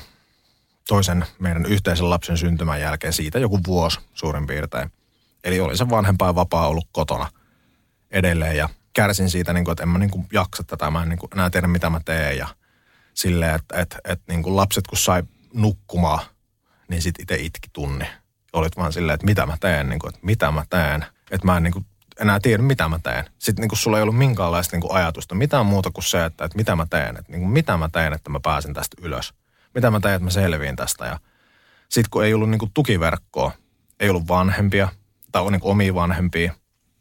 toisen meidän yhteisen lapsen syntymän jälkeen siitä joku vuosi suurin piirtein. Eli oli se vanhempainvapaa ollut kotona edelleen ja kärsin siitä, että en mä jaksa tätä, mä en enää tiedä mitä mä teen. Ja silleen, että, että, että niin kuin lapset kun sai nukkumaan, niin sit itse itki tunni. Olit vaan silleen, että mitä mä teen, niin kuin, että mitä mä teen. Että mä en niin kuin enää tiedä, mitä mä teen. Sitten niin kuin sulla ei ollut minkäänlaista niin kuin ajatusta, mitään muuta kuin se, että, että mitä mä teen. Että niin kuin, mitä mä teen, että mä pääsen tästä ylös. Mitä mä teen, että mä selviin tästä. Ja sitten kun ei ollut niin kuin tukiverkkoa, ei ollut vanhempia, tai niin kuin omia vanhempia,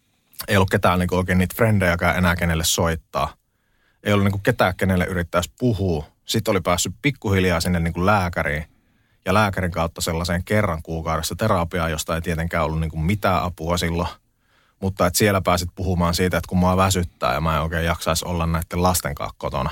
ei ollut ketään niin kuin oikein niitä frendejäkään enää kenelle soittaa. Ei ollut niin kuin ketään, kenelle yrittäisi puhua. Sitten oli päässyt pikkuhiljaa sinne niin kuin lääkäriin. Ja lääkärin kautta sellaiseen kerran kuukaudessa terapiaan, josta ei tietenkään ollut niin kuin mitään apua silloin. Mutta että siellä pääsit puhumaan siitä, että kun mua väsyttää ja mä en oikein jaksaisi olla näiden lasten kanssa kotona.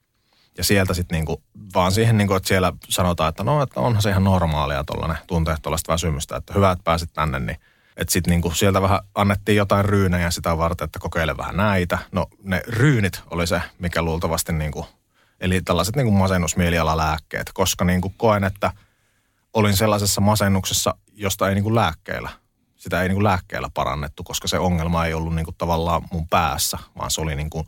Ja sieltä sitten niinku, vaan siihen, niinku, että siellä sanotaan, että no, että onhan se ihan normaalia tollainen tunteet tuollaista väsymystä, että hyvä, että pääsit tänne, niin että sitten niinku sieltä vähän annettiin jotain ryynejä sitä varten, että kokeile vähän näitä. No ne ryynit oli se, mikä luultavasti niinku, eli tällaiset niinku masennusmielialalääkkeet, koska niinku koen, että olin sellaisessa masennuksessa, josta ei niinku lääkkeellä, sitä ei niinku lääkkeellä parannettu, koska se ongelma ei ollut niinku tavallaan mun päässä, vaan se oli niinku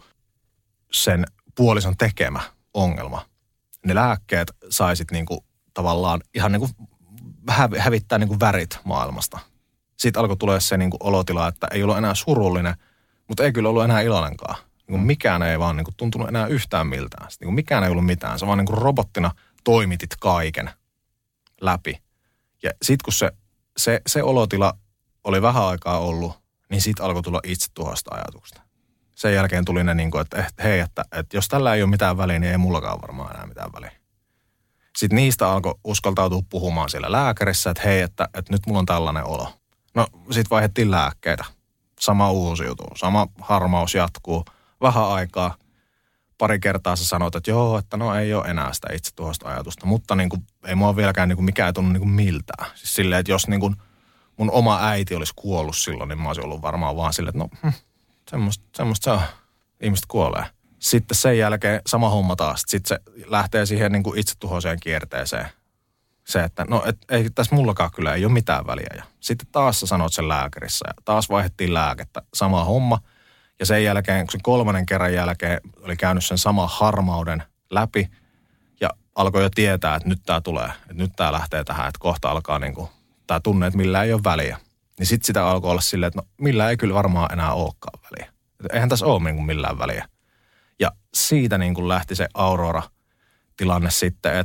sen puolison tekemä ongelma. Ne lääkkeet saisit niinku tavallaan ihan niinku hävittää niinku värit maailmasta. Sitten alkoi tulla se niinku olotila, että ei ollut enää surullinen, mutta ei kyllä ollut enää iloinenkaan. Niinku mikään ei vaan niinku tuntunut enää yhtään miltään. Sitten niinku mikään ei ollut mitään. Sä vaan niinku robottina toimitit kaiken läpi. Ja sitten kun se, se, se olotila oli vähän aikaa ollut, niin sitten alkoi tulla itse tuhosta ajatuksesta. Sen jälkeen tuli ne niin kuin, että hei, että, että jos tällä ei ole mitään väliä, niin ei mullakaan varmaan enää mitään väliä. Sitten niistä alkoi uskaltautua puhumaan siellä lääkärissä, että hei, että, että nyt mulla on tällainen olo. No sitten vaihdettiin lääkkeitä. Sama uusiutuu, sama harmaus jatkuu. Vähän aikaa, pari kertaa sä sanoit, että joo, että no ei ole enää sitä itse tuhosta ajatusta. Mutta niin kuin, ei mua vieläkään niin kuin mikään ei tunnu niin kuin miltään. Siis silleen, että jos niin kuin mun oma äiti olisi kuollut silloin, niin mä olisin ollut varmaan vaan silleen, että no... Hm. Semmosta, semmosta se on. Ihmiset kuolee. Sitten sen jälkeen sama homma taas. Sitten se lähtee siihen niin kuin itsetuhoiseen kierteeseen. Se, että no et, ei tässä mullakaan kyllä ei ole mitään väliä. Ja sitten taas sä sanot sen lääkärissä. Ja taas vaihdettiin lääkettä. Sama homma. Ja sen jälkeen, kun se kolmannen kerran jälkeen oli käynyt sen sama harmauden läpi. Ja alkoi jo tietää, että nyt tää tulee. Että nyt tää lähtee tähän. Että kohta alkaa niin kuin tää tunne, että millä ei ole väliä. Niin sitten sitä alkoi olla silleen, että no millä ei kyllä varmaan enää olekaan väliä. Että eihän tässä ole niin kuin millään väliä. Ja siitä niin kuin lähti se Aurora-tilanne sitten, että,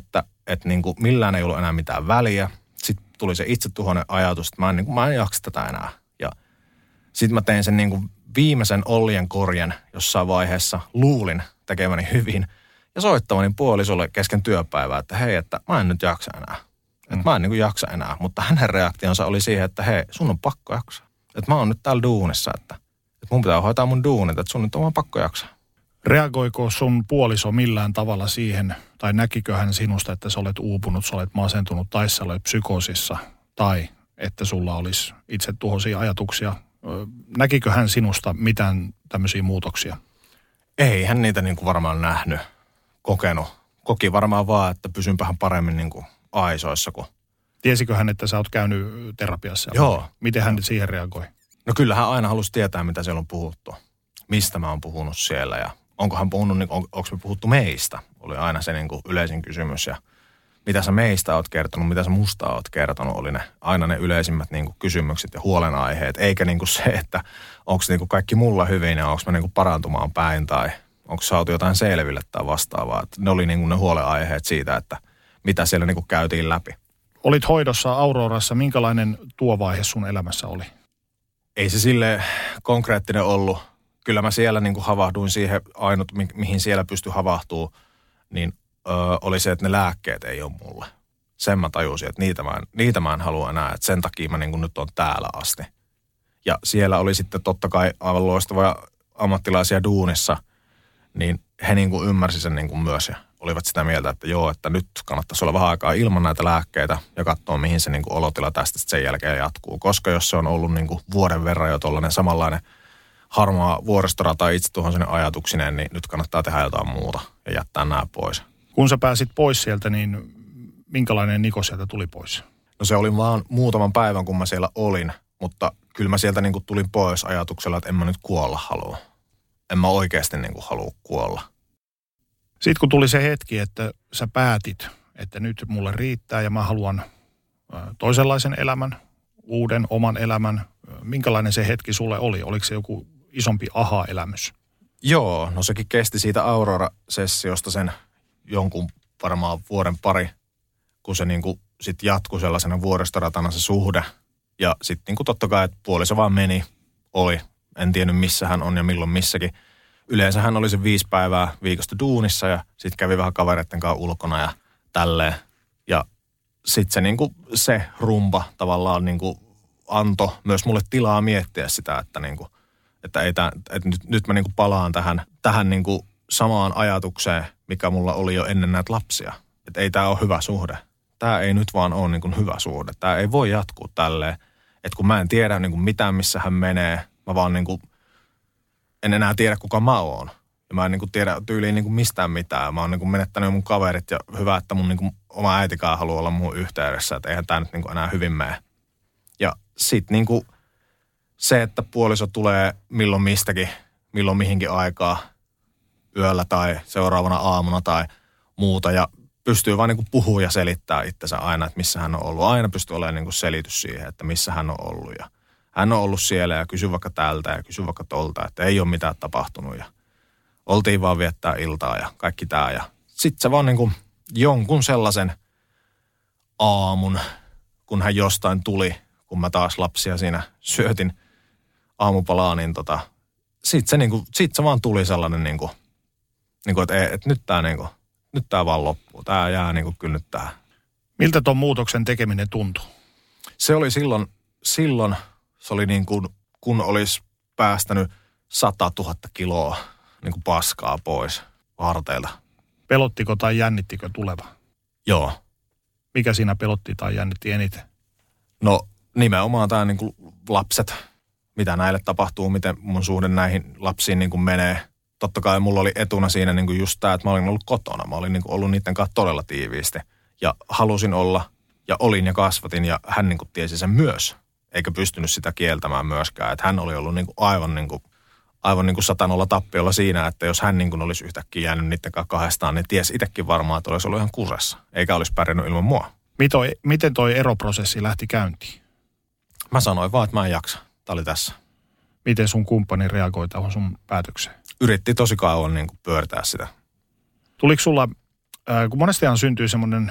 että niin kuin millään ei ollut enää mitään väliä. Sitten tuli se itsetuhoinen ajatus, että mä en, niin kuin, mä en jaksa tätä enää. Ja sitten mä tein sen niin kuin viimeisen ollien korjen jossain vaiheessa, luulin tekeväni hyvin. Ja soittavani puolisolle kesken työpäivää, että hei, että mä en nyt jaksa enää. Että mm. mä en niin kuin jaksa enää. Mutta hänen reaktionsa oli siihen, että hei, sun on pakko jaksaa. Että mä oon nyt täällä duunissa, että, että mun pitää hoitaa mun duunit, että sun nyt on vaan pakko jaksaa. Reagoiko sun puoliso millään tavalla siihen, tai näkikö hän sinusta, että sä olet uupunut, sä olet masentunut, tai sä olet psykoosissa, tai että sulla olisi itsetuhoisia ajatuksia? Näkikö hän sinusta mitään tämmöisiä muutoksia? Ei hän niitä niin kuin varmaan nähnyt, kokenut. Koki varmaan vaan, että pysynpähän paremmin niin kuin aisoissa. Kun... Tiesikö hän, että sä oot käynyt terapiassa? Joo. Miten hän siihen reagoi? No kyllä hän aina halusi tietää, mitä siellä on puhuttu. Mistä mä oon puhunut siellä ja onko hän puhunut, niin on, onko me puhuttu meistä? Oli aina se niin kuin yleisin kysymys ja mitä sä meistä oot kertonut, mitä sä musta oot kertonut, oli ne aina ne yleisimmät niin kuin kysymykset ja huolenaiheet. Eikä niin kuin se, että onko niin kuin kaikki mulla hyvin ja onko mä niin kuin parantumaan päin tai onko saatu jotain selville tai vastaavaa. Että ne oli niin kuin ne huolenaiheet siitä, että mitä siellä niin kuin käytiin läpi. Olit hoidossa Aurorassa. Minkälainen tuo vaihe sun elämässä oli? Ei se silleen konkreettinen ollut. Kyllä mä siellä niin kuin havahduin siihen, ainut mi- mihin siellä pystyi havahtumaan, niin ö, oli se, että ne lääkkeet ei ole mulle. Sen mä tajusin, että niitä mä en, niitä mä en halua enää, että sen takia mä niin kuin nyt on täällä asti. Ja siellä oli sitten totta kai aivan loistavia ammattilaisia duunissa, niin he niin kuin ymmärsi sen niin kuin myös ja olivat sitä mieltä, että joo, että nyt kannattaisi olla vähän aikaa ilman näitä lääkkeitä ja katsoa, mihin se niin kuin olotila tästä sen jälkeen jatkuu. Koska jos se on ollut niin kuin vuoden verran jo tollainen samanlainen harmaa vuoristorata itsetuhoisine ajatuksineen, niin nyt kannattaa tehdä jotain muuta ja jättää nämä pois. Kun sä pääsit pois sieltä, niin minkälainen Niko sieltä tuli pois? No se oli vaan muutaman päivän, kun mä siellä olin, mutta kyllä mä sieltä niin kuin tulin pois ajatuksella, että en mä nyt kuolla halua. En mä oikeasti niin kuin halua kuolla. Sitten kun tuli se hetki, että sä päätit, että nyt mulle riittää ja mä haluan toisenlaisen elämän, uuden oman elämän. Minkälainen se hetki sulle oli? Oliko se joku isompi aha-elämys? Joo, no sekin kesti siitä Aurora-sessiosta sen jonkun varmaan vuoden pari, kun se niinku sit jatkui sellaisena vuoristoratana se suhde. Ja sitten niinku totta kai, että puoliso vaan meni, oli. En tiennyt missä hän on ja milloin missäkin. Yleensä hän oli se viisi päivää viikosta duunissa ja sitten kävi vähän kavereiden kanssa ulkona ja tälleen. Ja sitten se, niinku, se rumba tavallaan niinku antoi myös mulle tilaa miettiä sitä, että, niinku, että, ei tää, että nyt, nyt mä niinku palaan tähän, tähän niinku samaan ajatukseen, mikä mulla oli jo ennen näitä lapsia. Että ei tämä ole hyvä suhde. Tämä ei nyt vaan ole niinku hyvä suhde. Tämä ei voi jatkuu tälleen. Että kun mä en tiedä niinku mitään, missä hän menee, mä vaan niinku en enää tiedä, kuka mä oon. Ja mä en niinku tiedä tyyliin niinku mistään mitään. Mä oon niinku menettänyt mun kaverit ja hyvä, että mun niinku oma äitikään haluaa olla mun yhteydessä. Että eihän tää nyt niinku enää hyvin mene. Ja sit niinku se, että puoliso tulee milloin mistäkin, milloin mihinkin aikaa, yöllä tai seuraavana aamuna tai muuta. Ja pystyy vaan niinku puhua ja selittää itsensä aina, että missä hän on ollut. Aina pystyy olemaan niinku selitys siihen, että missä hän on ollut. Ja hän on ollut siellä ja kysy vaikka täältä ja kysy vaikka tolta, että ei ole mitään tapahtunut. Ja oltiin vaan viettää iltaa ja kaikki tää. Ja sit se vaan niinku jonkun sellaisen aamun, kun hän jostain tuli, kun mä taas lapsia siinä syötin aamupalaa, niin tota, sit se niinku, sit se vaan tuli sellainen niinku, niinku että et nyt tää niinku, nyt tää vaan loppuu. Tää jää niinku kyllä nyt tää. Miltä ton muutoksen tekeminen tuntui? Se oli silloin, silloin se oli niin kuin, kun olisi päästänyt sata tuhatta kiloa niin kuin paskaa pois harteilta. Pelottiko tai jännittikö tuleva? Joo. Mikä siinä pelotti tai jännitti eniten? No nimenomaan tämä niin kuin lapset, mitä näille tapahtuu, miten mun suhde näihin lapsiin niin kuin menee. Totta kai mulla oli etuna siinä niin kuin just tämä, että mä olin ollut kotona. Mä olin niin kuin ollut niiden kanssa todella tiiviisti ja halusin olla ja olin ja kasvatin ja hän niin kuin tiesi sen myös. Eikä pystynyt sitä kieltämään myöskään. Että hän oli ollut niin kuin aivan, niin kuin, aivan niin kuin satanolla tappiolla siinä, että jos hän niin kuin olisi yhtäkkiä jäänyt niiden kanssa kahdestaan, niin ties itsekin varmaan, että olisi ollut ihan kusessa. Eikä olisi pärjännyt ilman mua. Miten, miten toi eroprosessi lähti käyntiin? Mä sanoin vaan, että mä en jaksa. Tämä oli tässä. Miten sun kumppani reagoi tähän sun päätökseen? Yritti tosi kauan niin kuin pyörtää sitä. Tuliko sulla, kun monestihan syntyy semmoinen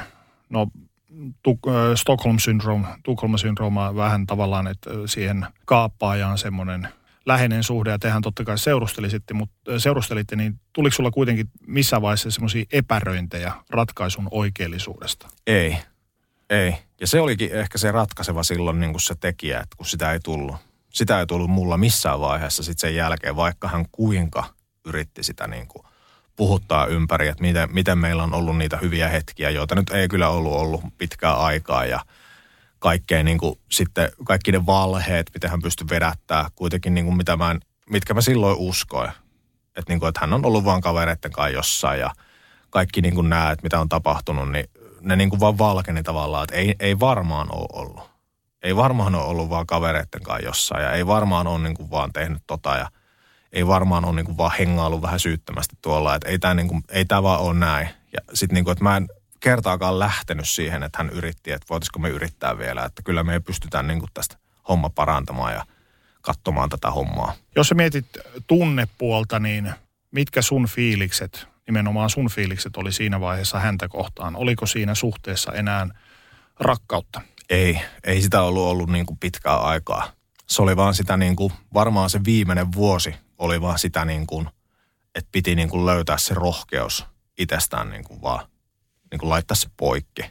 No Tuk- Stockholm syndrome, Tukholman syndrooma vähän tavallaan, että siihen kaappaajaan semmoinen läheinen suhde, ja tehän totta kai seurustelisitte, mutta seurustelitte, niin tuliko sulla kuitenkin missään vaiheessa semmoisia epäröintejä ratkaisun oikeellisuudesta? Ei, ei. Ja se olikin ehkä se ratkaiseva silloin niin kuin se tekijä, että kun sitä ei tullut. Sitä ei tullut mulla missään vaiheessa sitten sen jälkeen, vaikka hän kuinka yritti sitä niin kuin puhuttaa ympäri, että miten, miten meillä on ollut niitä hyviä hetkiä, joita nyt ei kyllä ollut ollut pitkää aikaa, ja kaikkea niin kuin sitten, kaikki ne valheet, miten hän pystyi vedättämään, kuitenkin niin kuin mitä mä en, mitkä mä silloin uskoin. Että, niin kuin, että hän on ollut vaan kavereitten kanssa jossain, ja kaikki niin kuin nämä, että mitä on tapahtunut, niin ne niin kuin vaan valkeni tavallaan, että ei, ei varmaan ole ollut. Ei varmaan ole ollut vaan kavereitten kanssa jossain, ja ei varmaan ole niin kuin vaan tehnyt tota, ja ei varmaan ole niin kuin vaan hengailu vähän syyttömästi tuolla, että ei tämä niin kuin, ei tämä vaan ole näin. Ja sitten niin kuin, että mä en kertaakaan lähtenyt siihen, että hän yritti, että voitaisiko me yrittää vielä, että kyllä me ei pystytään niin kuin tästä homma parantamaan ja katsomaan tätä hommaa. Jos sä mietit tunnepuolta, niin mitkä sun fiilikset, nimenomaan sun fiilikset oli siinä vaiheessa häntä kohtaan? Oliko siinä suhteessa enää rakkautta? Ei, ei sitä ollut ollut niin kuin pitkää aikaa. Se oli vaan sitä niin kuin, varmaan se viimeinen vuosi oli vaan sitä niin kuin, että piti niin kuin löytää se rohkeus itsestään niin kuin vaan niin kuin laittaa se poikki.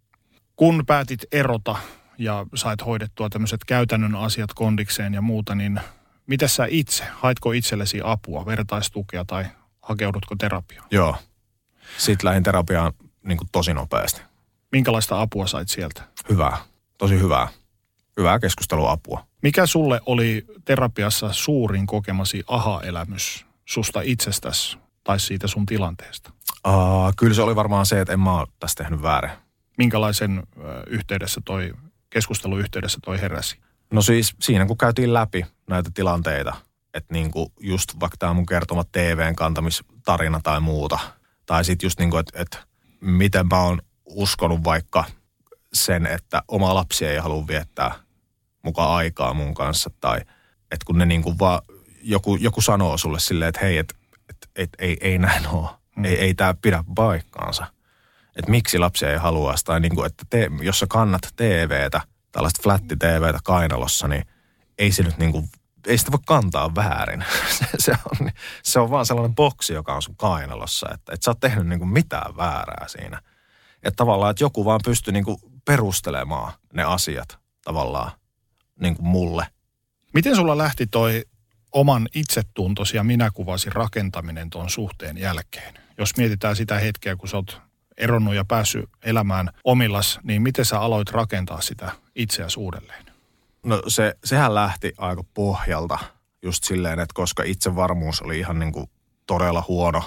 Kun päätit erota ja sait hoidettua tämmöiset käytännön asiat kondikseen ja muuta, niin mitä sä itse? Haitko itsellesi apua, vertaistukea tai hakeudutko terapiaan? Joo. Sitten lähdin terapiaan niin kuin tosi nopeasti. Minkälaista apua sait sieltä? Hyvää. Tosi hyvää. Hyvää keskusteluapua. Mikä sulle oli terapiassa suurin kokemasi aha-elämys susta itsestäsi tai siitä sun tilanteesta? Uh, kyllä se oli varmaan se, että en mä ole tästä tehnyt väärin. Minkälaisen uh, yhteydessä toi, keskusteluyhteydessä toi heräsi? No siis siinä, kun käytiin läpi näitä tilanteita, että niinku just vaikka tämä mun kertoma T V:n kantamistarina tai muuta, tai sitten just niinku, että et miten mä oon uskonut vaikka sen, että oma lapsi ei halua viettää mukaan aikaa mun kanssa, tai että kun ne niinku vaan, joku, joku sanoo sulle silleen, että hei, että et, et, ei, ei näin ole, mm. ei, ei tää pidä paikkaansa. Että miksi lapsi ei halua, tai niinku, että te, jos sä kannat T V:tä, tällaista flätti-T V:tä kainalossa, niin ei se nyt niinku, ei sitä voi kantaa väärin. se, se, on, se on vaan sellainen boksi, joka on sun kainalossa, että et sä oot tehnyt niinku mitään väärää siinä. Että tavallaan, että joku vaan pystyy niinku perustelemaan ne asiat tavallaan niinku mulle. Miten sulla lähti toi oman itsetuntosi ja minäkuvasi rakentaminen tuon suhteen jälkeen? Jos mietitään sitä hetkeä, kun sä oot eronnut ja päässyt elämään omillas, niin miten sä aloit rakentaa sitä itseäsi uudelleen? No se, sehän lähti aika pohjalta just silleen, että koska itsevarmuus oli ihan niinku todella huono.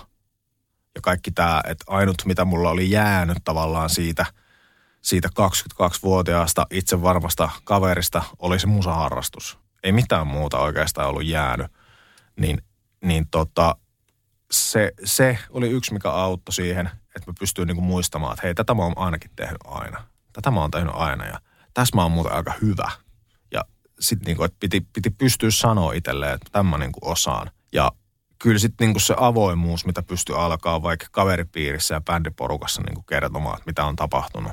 Ja kaikki tämä, että ainut mitä mulla oli jäänyt tavallaan siitä, siitä kaksikymmentäkaksivuotiaasta itsevarmasta kaverista oli se musaharrastus. Ei mitään muuta oikeastaan ollut jäänyt. Niin, niin tota, se, se oli yksi, mikä auttoi siihen, että mä pystyin niinku muistamaan, että hei, tätä mä oon ainakin tehnyt aina. Tätä mä oon tehnyt aina ja tässä mä oon muuten aika hyvä. Ja sitten niinku, että piti, piti pystyä sanoa itselleen, että tämän mä niinku osaan. Ja kyllä sitten niinku se avoimuus, mitä pystyy alkaa vaikka kaveripiirissä ja bändiporukassa niinku kertomaan, että mitä on tapahtunut.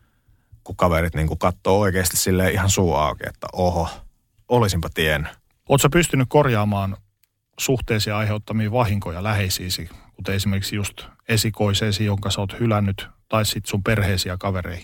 Kun kaverit niinku katsoo oikeasti silleen ihan suu auki, että oho, olisinpa tiennyt. Ootko sä pystynyt korjaamaan suhteesi aiheuttamia vahinkoja läheisiisi, kuten esimerkiksi just esikoiseesi, jonka sä oot hylännyt, tai sitten sun perheesi ja kavereihin?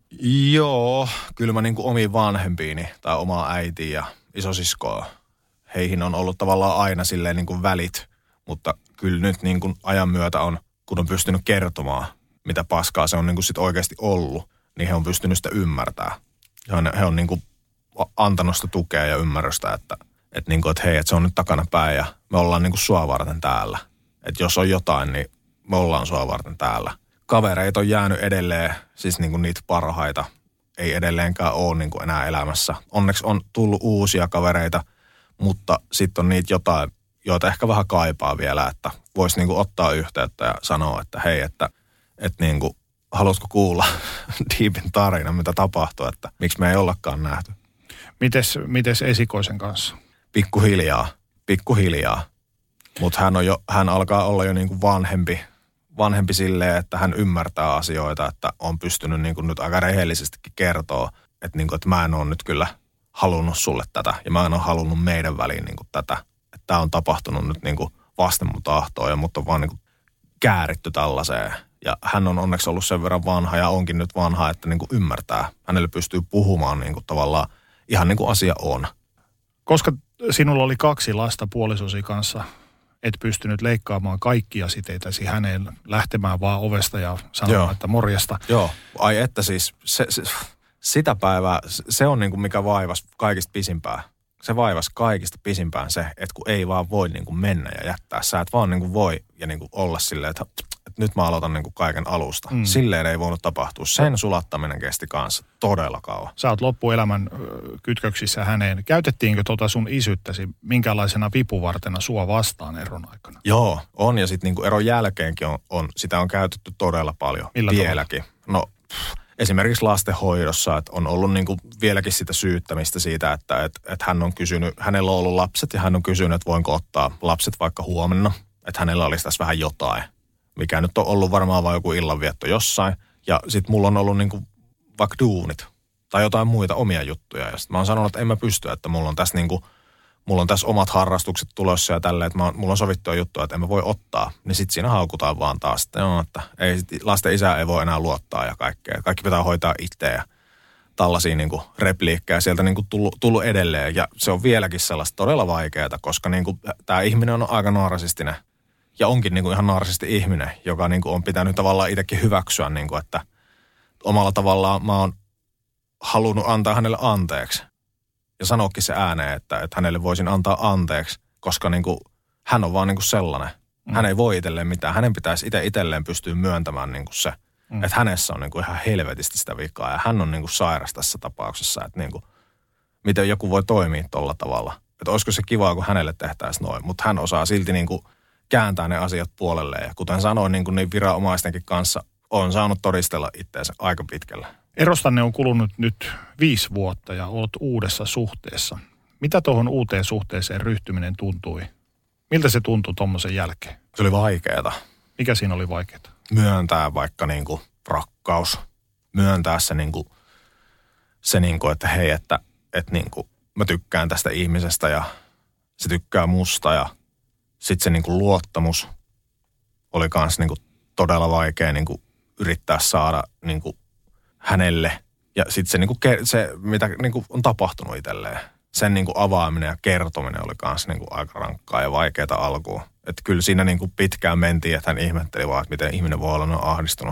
Joo, kyllä mä niinku omiin vanhempiini tai omaa äitiin ja isosiskoa. Heihin on ollut tavallaan aina silleen niinku välit, mutta kyllä nyt niinku ajan myötä on, kun on pystynyt kertomaan, mitä paskaa se on niinku sit oikeasti ollut, niin he on pystynyt sitä ymmärtämään. Ja he on niinku antanut sitä tukea ja ymmärrystä, että että niinku, et hei, että se on nyt takana päin ja me ollaan niinku sua varten täällä. Että jos on jotain, niin me ollaan sua varten täällä. Kavereita on jäänyt edelleen, siis niinku niitä parhaita. Ei edelleenkään ole niinku enää elämässä. Onneksi on tullut uusia kavereita, mutta sitten on niitä jotain, joita ehkä vähän kaipaa vielä, että voisi niinku ottaa yhteyttä ja sanoa, että hei, että, että niinku, haluatko kuulla Deepin tarina, mitä tapahtuu, että miksi me ei ollakaan nähty. Mites, mites esikoisen kanssa? Pikkuhiljaa, pikkuhiljaa. Mutta hän, on jo, hän alkaa olla jo niinku vanhempi, vanhempi silleen, että hän ymmärtää asioita, että on pystynyt niin kuin nyt aika rehellisestikin kertoa, että, niin kuin, että mä en ole nyt kyllä halunnut sulle tätä ja mä en ole halunnut meidän väliin niin kuin tätä. Että tämä on tapahtunut nyt niin kuin vasten mun tahtoa ja mut on vaan niin kuin kääritty tällaiseen. Ja hän on onneksi ollut sen verran vanha ja onkin nyt vanha, että niin kuin ymmärtää. Hänelle pystyy puhumaan niin kuin tavallaan ihan niin kuin asia on. Koska sinulla oli kaksi lasta puolisosi kanssa, et pystynyt leikkaamaan kaikkia siteitäsi häneen lähtemään vaan ovesta ja sanomaan, Joo. että morjesta. Joo, ai että siis se, se, sitä päivää, se on niin kuin mikä vaivasi kaikista pisimpään. Se vaivasi kaikista pisimpään se, että kun ei vaan voi niin kuin mennä ja jättää. Sä et vaan niin kuin voi ja niin kuin olla silleen, että, että nyt mä aloitan niin kuin kaiken alusta. Mm. Silleen ei voinut tapahtua. Sen sulattaminen kesti kanssa todella kauan. Sä oot loppuelämän kytköksissä häneen. Käytettiinkö tota sun isyyttäsi minkälaisena vipuvartena sua vastaan eron aikana? Joo, on ja sitten niin kuin eron jälkeenkin on, on, sitä on käytetty todella paljon. Millä vieläkin. Tavalla? No esimerkiksi lastenhoidossa, että on ollut niin kuin vieläkin sitä syyttämistä siitä, että et, et hän on kysynyt, hänellä on ollut lapset ja hän on kysynyt, että voinko ottaa lapset vaikka huomenna. Että hänellä olisi tässä vähän jotain, mikä nyt on ollut varmaan vain joku illanvietto jossain. Ja sitten mulla on ollut niin kuin vaikka duunit tai jotain muita omia juttuja. Ja sitten mä oon sanonut, että en mä pysty, että mulla on tässä niin kuin, mulla on tässä omat harrastukset tulossa ja tälleen, että mä, mulla on sovittua juttuja, että en mä voi ottaa. Niin sitten siinä haukutaan vaan taas, että, no, että ei, lasten isää ei voi enää luottaa ja kaikkea. Kaikki pitää hoitaa itse ja tällaisia niin kuin repliikkejä sieltä niin kuin tullut, tullut edelleen. Ja se on vieläkin sellaista todella vaikeaa, koska niin kuin tämä ihminen on aika narsistinen. Ja onkin niin kuin ihan narsisti ihminen, joka niin kuin on pitänyt tavallaan itsekin hyväksyä, niin kuin, että omalla tavallaan mä oon halunnut antaa hänelle anteeksi. Ja sanoakin se ääneen, että, että hänelle voisin antaa anteeksi, koska niin kuin, hän on vaan niin kuin sellainen. Mm. Hän ei voi itselleen mitään. Hänen pitäisi itse itselleen pystyä myöntämään niin kuin se, mm. että hänessä on niin kuin ihan helvetisti sitä vikaa. Ja hän on niin kuin sairas tässä tapauksessa, että niin kuin, miten joku voi toimia tolla tavalla. Että olisiko se kivaa, kun hänelle tehtäisiin noin. Mutta hän osaa silti niin kuin kääntää ne asiat puolelleen. Ja kuten sanoin, niin, kuin niin viranomaistenkin kanssa on saanut todistella itseensä aika pitkälle. Erostanne on kulunut nyt viisi vuotta ja olet uudessa suhteessa. Mitä tuohon uuteen suhteeseen ryhtyminen tuntui? Miltä se tuntui tuommoisen jälkeen? Se oli vaikeeta. Mikä siinä oli vaikeaa? Myöntää vaikka niin kuin rakkaus. Myöntää se, niin kuin, se niin kuin, että hei, että, että niin kuin, mä tykkään tästä ihmisestä ja se tykkää musta ja sitten se niin kuin luottamus oli kans niin kuin todella vaikea niin kuin yrittää saada niin kuin hänelle. Ja sitten se, niin kuin, se, mitä niin kuin on tapahtunut itselleen, sen niin kuin avaaminen ja kertominen oli kans niin kuin aika rankkaa ja vaikeaa alkuun. Että kyllä siinä niin kuin pitkään mentiin, että hän ihmetteli vaan, että miten ihminen voi olla noin ahdistunut.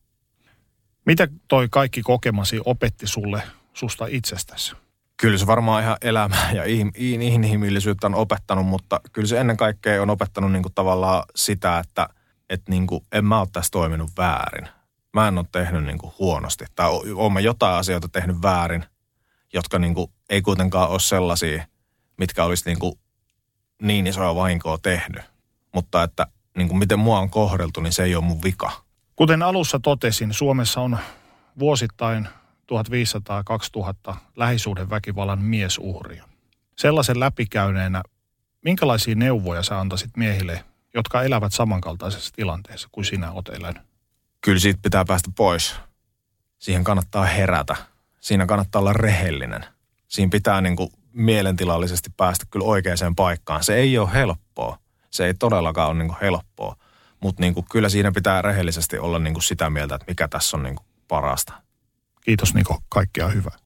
Mitä toi kaikki kokemasi opetti sulle susta itsestäsi? Kyllä se varmaan ihan elämää ja inhimillisyyttä on opettanut, mutta kyllä se ennen kaikkea on opettanut niin kuin tavallaan sitä, että et niin kuin en mä ole tässä toiminut väärin. Mä en ole tehnyt niin kuin huonosti tai oon mä jotain asioita tehnyt väärin, jotka niin kuin ei kuitenkaan ole sellaisia, mitkä olisi niin kuin niin isoa vahinkoa tehnyt. Mutta että niin kuin miten mua on kohdeltu, niin se ei ole mun vika. Kuten alussa totesin, Suomessa on vuosittain tuhatviisisataa kaksituhatta lähisuhdeväkivallan miesuhria. Sellaisen läpikäyneenä, minkälaisia neuvoja sä antaisit miehille, jotka elävät samankaltaisessa tilanteessa kuin sinä oot elänyt? Kyllä siitä pitää päästä pois. Siihen kannattaa herätä. Siinä kannattaa olla rehellinen. Siinä pitää niin kuin mielentilallisesti päästä kyllä oikeaan paikkaan. Se ei ole helppoa. Se ei todellakaan ole niin kuin helppoa. Mutta niin kuin kyllä siinä pitää rehellisesti olla niin kuin sitä mieltä, että mikä tässä on niin kuin parasta. Kiitos Niko, kaikkea hyvää.